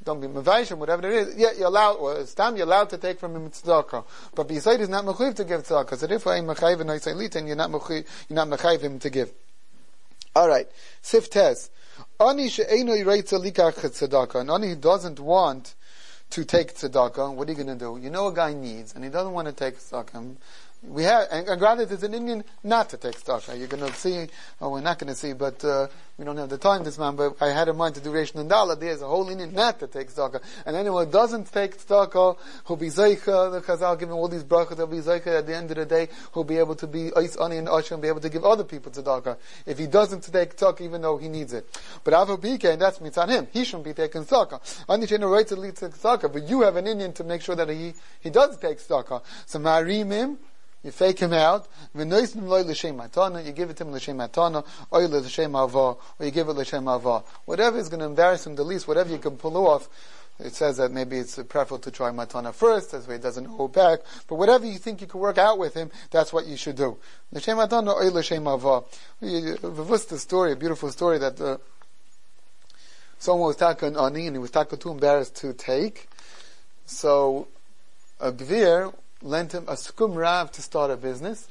don't be mevaishim, whatever it is, yeah, you're allowed, or stam, you're allowed to take from him tzedakah. But B'Yisrael is not mechuyev to give tzedakah. So therefore, I'm mechayev and Yisraelita, you're not mechuyev, you're not mechayev him to give. Alright. Sif Tes. Ani she'eno yireitza likach tzedakah. And Ani doesn't want to take tzedakah. What are you going to do? You know a guy needs, and he doesn't want to take tzedakah. We have, and, and granted, there's an Indian not to take tzedakah. You're going to see, oh, we're not going to see, but uh, we don't have the time this man. But I had in mind to do Reish and Dala. There's a whole Indian not to take tzedakah, and anyone who doesn't take tzedakah, who'll be zeicha. The Chazal giving all these brachas, he'll be zeicha. At the end of the day, who'll be able to be ois ani and usher and be able to give other people tzedakah if he doesn't take tzedakah, even though he needs it. But Avu Bika, and that's means on him. He shouldn't be taking tzedakah. Ani she'eno right to lead tzedakah, but you have an Indian to make sure that he he does take tzedakah. So marimim. You fake him out. You give it to him l'shem matana, or l'shem avah, or you give it l'shem avah. Whatever is going to embarrass him the least, whatever you can pull off. It says that maybe it's preferable to try matana first, that's why he doesn't hold back. But whatever you think you can work out with him, that's what you should do. L'shem matana or l'shem avah. V'vus the story, a beautiful story that uh, someone was talking ani and he was talking too embarrassed to take. So a gvir lent him a skum rav to start a business,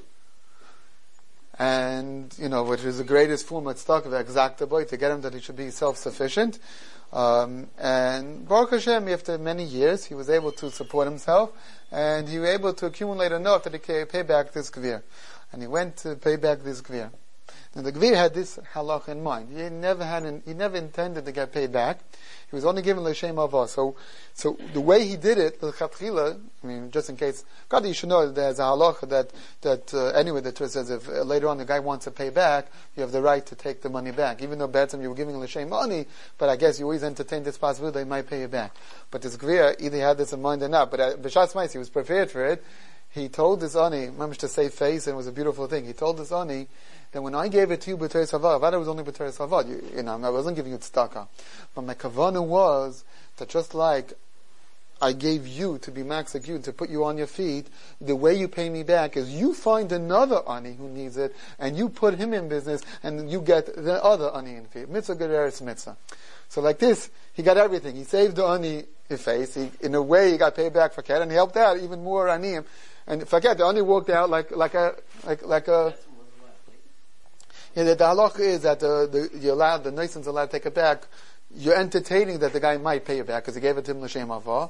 and you know, which is the greatest form of stock of exacta boy to get him that he should be self-sufficient. Um, and Baruch Hashem, after many years, he was able to support himself, and he was able to accumulate enough that he could pay back this gvir. And he went to pay back this gvir. And the gvir had this halach in mind. He never had, an, he never intended to get paid back. He was only given l'shem avah. So, so the way he did it, l'chatchila, I mean, just in case, God, you should know that there's a halacha that, that, uh, anyway, the Torah says if uh, later on the guy wants to pay back, you have the right to take the money back. Even though B'etzem you were giving l'shem money, but I guess you always entertain this possibility they might pay you back. But this gvir, either he had this in mind or not, but uh, B'shas Ma'is, he was prepared for it. He told this ani, mamish to save face, and it was a beautiful thing. He told this ani, that when I gave it to you b'teres havad, I thought it was only b'teres havad. You, you know, I wasn't giving you tzedakah. But my kavanah was that just like I gave you to be maxik you, to put you on your feet, the way you pay me back is you find another ani who needs it, and you put him in business, and you get the other ani in feet. Mitzvah gereres mitzvah. So like this, he got everything. He saved the ani in face. He, in a way, he got paid back for ket, and he helped out even more aniyim. And forget the ani walked out like like a like like a. Yeah, the, the halacha is that uh, the, you're allowed, the nation's allowed to take it back. You're entertaining that the guy might pay you back because he gave it to him l'shem avah.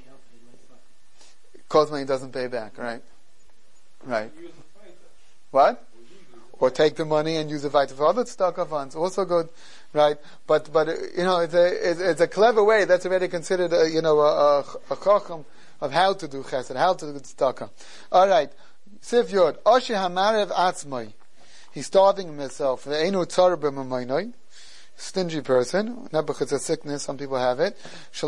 Cause money doesn't pay back, right? Right. What? Or take the money and use it for other tzedakah funds. Also good, right? But but uh, you know, it's a it's, it's a clever way. That's already considered a, you know a, a, a chacham of how to do chesed, how to do tzedakah. All right, Sif Yod Oshi Hamarev Atzmai. He's starving himself. Stingy person, not because of sickness, some people have it.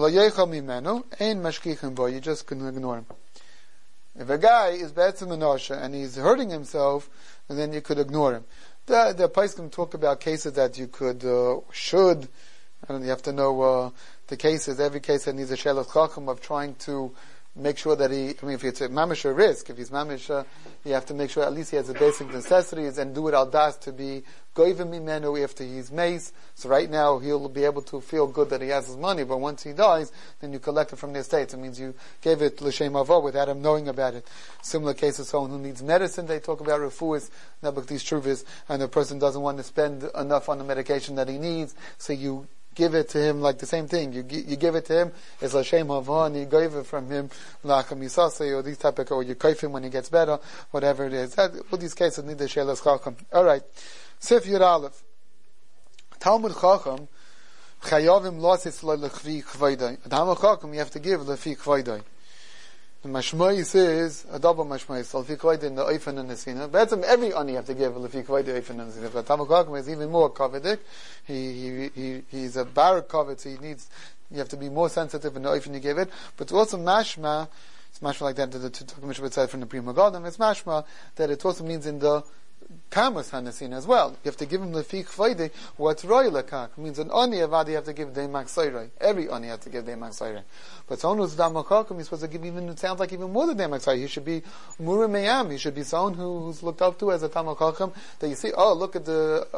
You just can ignore him. If a guy is be'etzem menosha and he's hurting himself, then you could ignore him. The the Paiskim talk about cases that you could, uh, should, I don't know, you have to know uh, the cases, every case that needs a shelas chacham of trying to make sure that he, I mean, if it's a mamish a risk, if he's mamish, uh, you have to make sure at least he has the basic necessities and do it al das to be goyvim imenu after he's mace. So right now he'll be able to feel good that he has his money, but once he dies, then you collect it from the estate. It means you gave it l'shem avah without him knowing about it. Similar case of someone who needs medicine, they talk about refuahs, these truvis, and the person doesn't want to spend enough on the medication that he needs, so you give it to him like the same thing. You you give it to him as l'shem havah, and you give it from him la'acham yisasei, or these type of, or you kaif him when he gets better, whatever it is. That, all these cases need the shelas chacham. All right, Sif Yud Aleph. Talmud chacham chayavim losis le'lechvi chvaydai. Talmud chacham you have to give le'fi chvaydai. The mashmai says a double mashmai. So le'fi chvaydai in the oifen and the sina. But every ani you have to give le'fi chvaydai oifen and the sina. But Talmud chacham is even more kavadik. He, he, he, he's a barak kavod, so he needs, you have to be more sensitive in the oifen you give it. But also mashma, it's mashma like that, the Tukum would say from the Prima Gadam, it's mashma that it also means in the Kamas Hanasin as well. You have to give him the Lefi Chvayde, what's Roy Lekak, means an Oni Avad you have to give Deimak Sayrei. Every Oni you have to give Deimak Sayrei. But someone who's Damachakim, he's supposed to give even, it sounds like even more than Deimak Sayrei. He should be Murim Meyam, he should be someone who, who's looked up to as a Damachakim, that you see, oh, look at the, uh,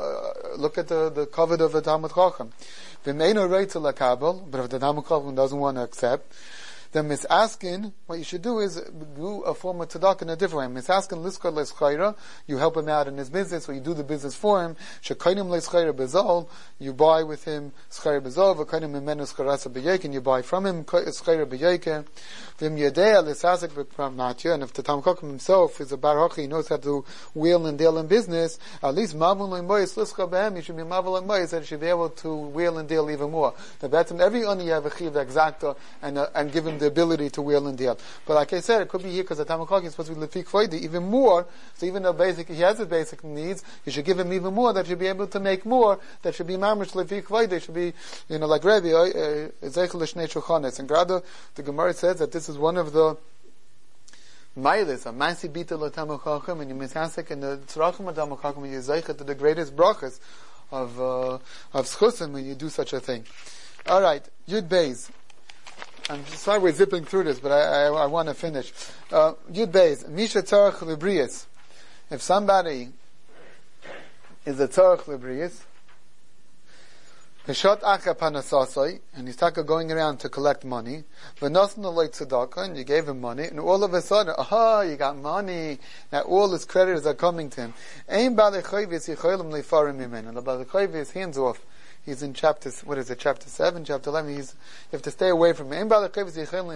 look at the, the covet of a Talmud Chacham. V'meino reitzel lakabel, but if the Talmud Chacham doesn't want to accept, then misaskin, what you should do is do a form of tzedakah in a different way. Misaskin liskar leschayra, you help him out in his business, or you do the business for him. Shekainim leschayra bezol, you buy with him schayra bezol, v'kainim imenu scharasa b'yekin, you buy from him schayra b'yekin. V'im yedea lesasik v'pramnatya, and if the Talmud Chacham himself is a bar hachi, he knows how to wheel and deal in business, at least mavul le'moyes liskar b'hem, he should be mavul le'moyes, that he should be able to wheel and deal even more. That that's in every oni you have a chiv exacta, and, uh, and give him the ability to wheel and deal. But like I said, it could be here because the Talmud Chacham is supposed to be lefik foidi, even more. So even though basic, he has his basic needs, you should give him even more, that should be able to make more, that should be mamish lefik foidi, should be, you know, like Rebbe, Ezeichel Shnei Shulchanes. And Grada, the Gemara says that this is one of the Mailis, a Masi Bita Le Talmud Chacham, and you misasik in the Tzrachim of Talmud Chacham, and you zeichet to the greatest brachas of, uh, of Schusim when you do such a thing. Alright, Yud Beis. I'm sorry we're zipping through this, but I, I, I want to finish. Uh, Yud Beis, Misha Tzarech Librius. If somebody is a Tzarech Librius, Peshot Acha Panasasai, and he's taka going around to collect money, V'nosan Alei Tzedakah, and you gave him money, and all of a sudden, aha, you got money, now all his creditors are coming to him. Ein Balei Chayvis Yicholim Leifarim Mimen, and the Balei Chayvis, hands off. He's in chapter, what is it, chapter seven, chapter eleven, he's, you have to stay away from him. When people gave him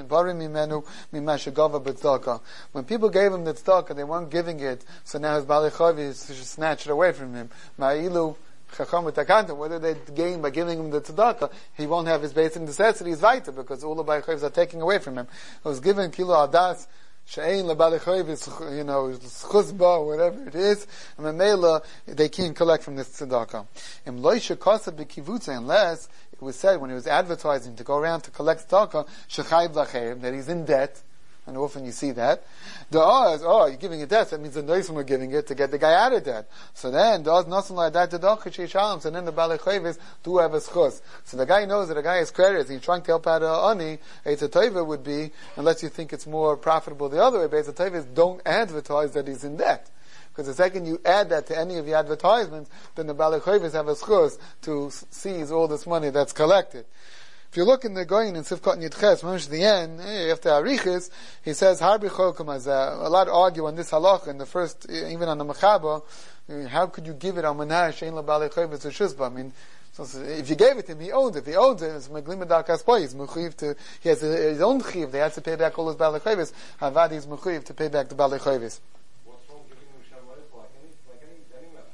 the tzedakah, they weren't giving it, so now his Balei Chavis should snatch it away from him. Whether they gain by giving him the tzedakah, he won't have his basic necessities weiter, because all the Balei Chavis are taking away from him. It was given kilo adas, she'ein lebalei chayv, you know, chuzba, whatever it is, and memela, they can't collect from this tzedakah. Im lo shekasa b'kivutza, unless it was said when he was advertising to go around to collect tzedakah, shechayv lachem, that he's in debt, and often you see that. The oh, is, oh, you're giving a debt, that means the noisim were giving it to get the guy out of debt. So then, does nothing like that to tzedakah sheishalom, so then the balei chayvis do have a schus. So the guy knows that the guy is creditors, he's trying to help out a ani, a teva would be, unless you think it's more profitable the other way, but a teva is don't advertise that he's in debt. Because the second you add that to any of the advertisements, then the balei chayvis have a schus to seize all this money that's collected. If you look in the going in Sivkot Yitches, Mamish the end, after Arichis, he says, Harbi Chokum, as a lot argue on this halach in the first, even on the Mechaba, how could you give it on Manah, Shein LaBalei Chayvis to Shuzba? I mean, so if you gave it to him, he owns it. If he owns it, it's Meglim Adar Kaspoy, he's Mechuyiv to, he has his own chiv, they have to pay back all his Balei Chayvis, Havad is Mechuyiv to pay back the Balei Chayvis. What's wrong giving him Shem like any, like any, any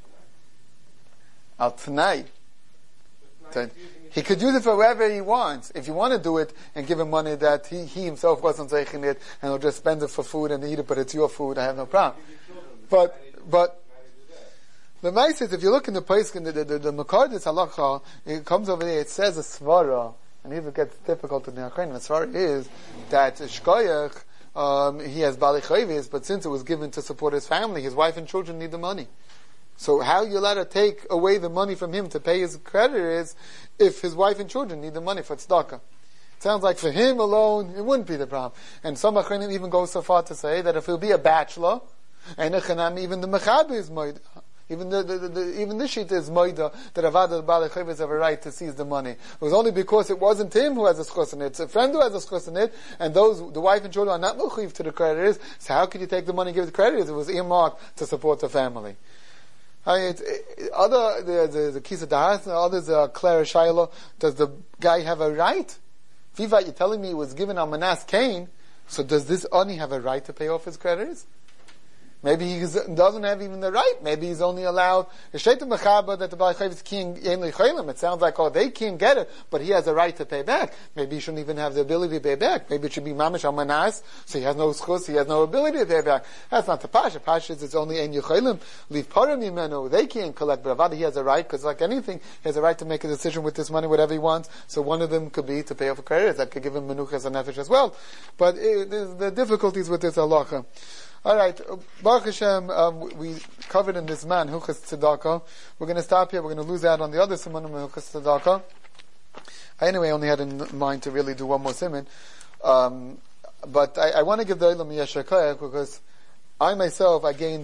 Al Tanai. He could use it for wherever he wants. If you want to do it and give him money that he, he himself wasn't zeiching it, and he'll just spend it for food and eat it, but it's your food, I have no problem. But, but, the mice is, if you look in the place, in the, the, the, the Makardis halacha, it comes over there, it says a svara, and even it gets difficult in the Achrein, the svara is that Shkoyach, um, he has Balei Chayvis, but since it was given to support his family, his wife and children need the money. So how are you allowed to take away the money from him to pay his creditors if his wife and children need the money for tzedakah? It sounds like for him alone, it wouldn't be the problem. And some Achronim even go so far to say that if he'll be a bachelor, and even the Mechaber is moida, even the, the, the, the even this sheet is moida, that Avad al-Balei Chayvis have a right to seize the money. It was only because it wasn't him who has a schus in it, it's a friend who has a schus in it, and those, the wife and children are not mechuyev to the creditors, so how could you take the money and give it to the creditors? It was earmarked to support the family. I mean, it, it, other, the, the, the Kisa Dahas, others are Clara Shiloh. Does the guy have a right? Viva, you're telling me it was given on Manas Cain, so does this Oni have a right to pay off his creditors? Maybe he doesn't have even the right. Maybe he's only allowed a shaitan mechaba that the Balei Chayvis can't ainly chaylim. It sounds like, oh, they can't get it, but he has a right to pay back. Maybe he shouldn't even have the ability to pay back. Maybe it should be mamish al manas, so he has no schus, he has no ability to pay back. That's not the pasha. Pasha is it's only ein yechaylim. Leave param yimenu. They can't collect, but avada he has a right, because like anything, he has a right to make a decision with this money, whatever he wants. So one of them could be to pay off a creditors. That could give him menuchas and nefesh as well. But it, the difficulties with this halacha. Alright, Baruch Hashem, um, we covered in this man, Hilchas Tzedakah. We're going to stop here, we're going to lose out on the other simanim of Hilchas Tzedakah. I anyway only had in mind to really do one more siman. Um, but I, I want to give the Olam Yeshar Koyach because I myself, I gained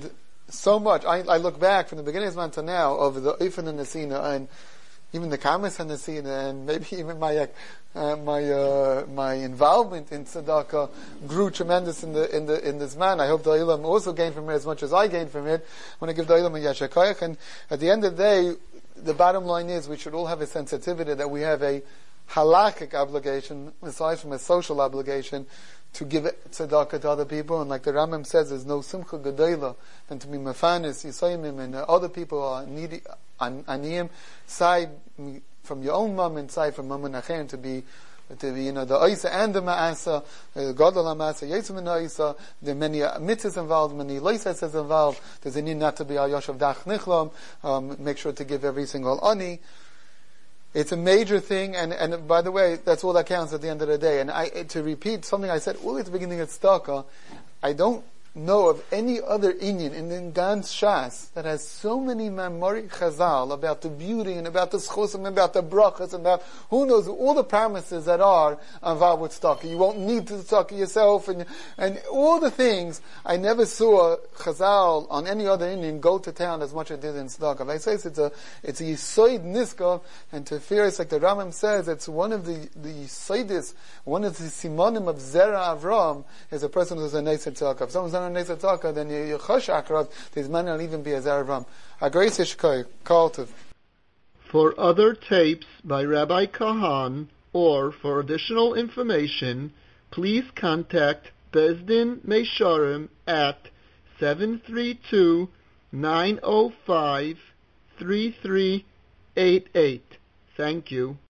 so much. I, I look back from the beginning of Zman to now over the Oifen and Nesina and even the Kamas and Nesina and maybe even my uh, my uh, my involvement in tzedakah grew tremendous in the in the in this man. I hope the Olam also gained from it as much as I gained from it. I want to give the Olam a yasher koach. And at the end of the day, the bottom line is we should all have a sensitivity that we have a halakhic obligation, aside from a social obligation, to give tzedakah to other people. And like the Rambam says, there's no simcha gedayla than to be mefanis, yisayimim, and uh, other people are needy, an, aniyim, side from your own mom and side from mom and acherim, to be, to be, you know, the oisa and the ma'asa, the gadol ha'ma'asa, yetzim and oisa, there are many mitzvahs involved, many loisas is involved, there's a need not to be al yoshav dach nichlam, um, make sure to give every single ani. It's a major thing, and, and by the way, that's all that counts at the end of the day. And I, to repeat something I said all at the beginning of tzedakah, I don't know of any other inyan in the Gans Shas that has so many mamori chazal about the beauty and about the schus and about the brachas and about who knows all the promises that are involved with tzedakah. You won't need to tzedakah yourself and and all the things. I never saw chazal on any other inyan go to town as much as it did in tzedakah. I say it's a it's a yisoid niska, and to fear it's like the Rambam says, it's one of the the yisoidis, one of the simonim of Zera Avram is a person who's a neser tzedakah. If someone's not a neser tzedakah, then you chosh akrav. There's man not even be a Zera Avram. A great ishkoy, Karltov. For other tapes by Rabbi Kahan, or for additional information, please contact Bezdin Meisharim at seven three two, nine zero five, three three eight eight. Thank you.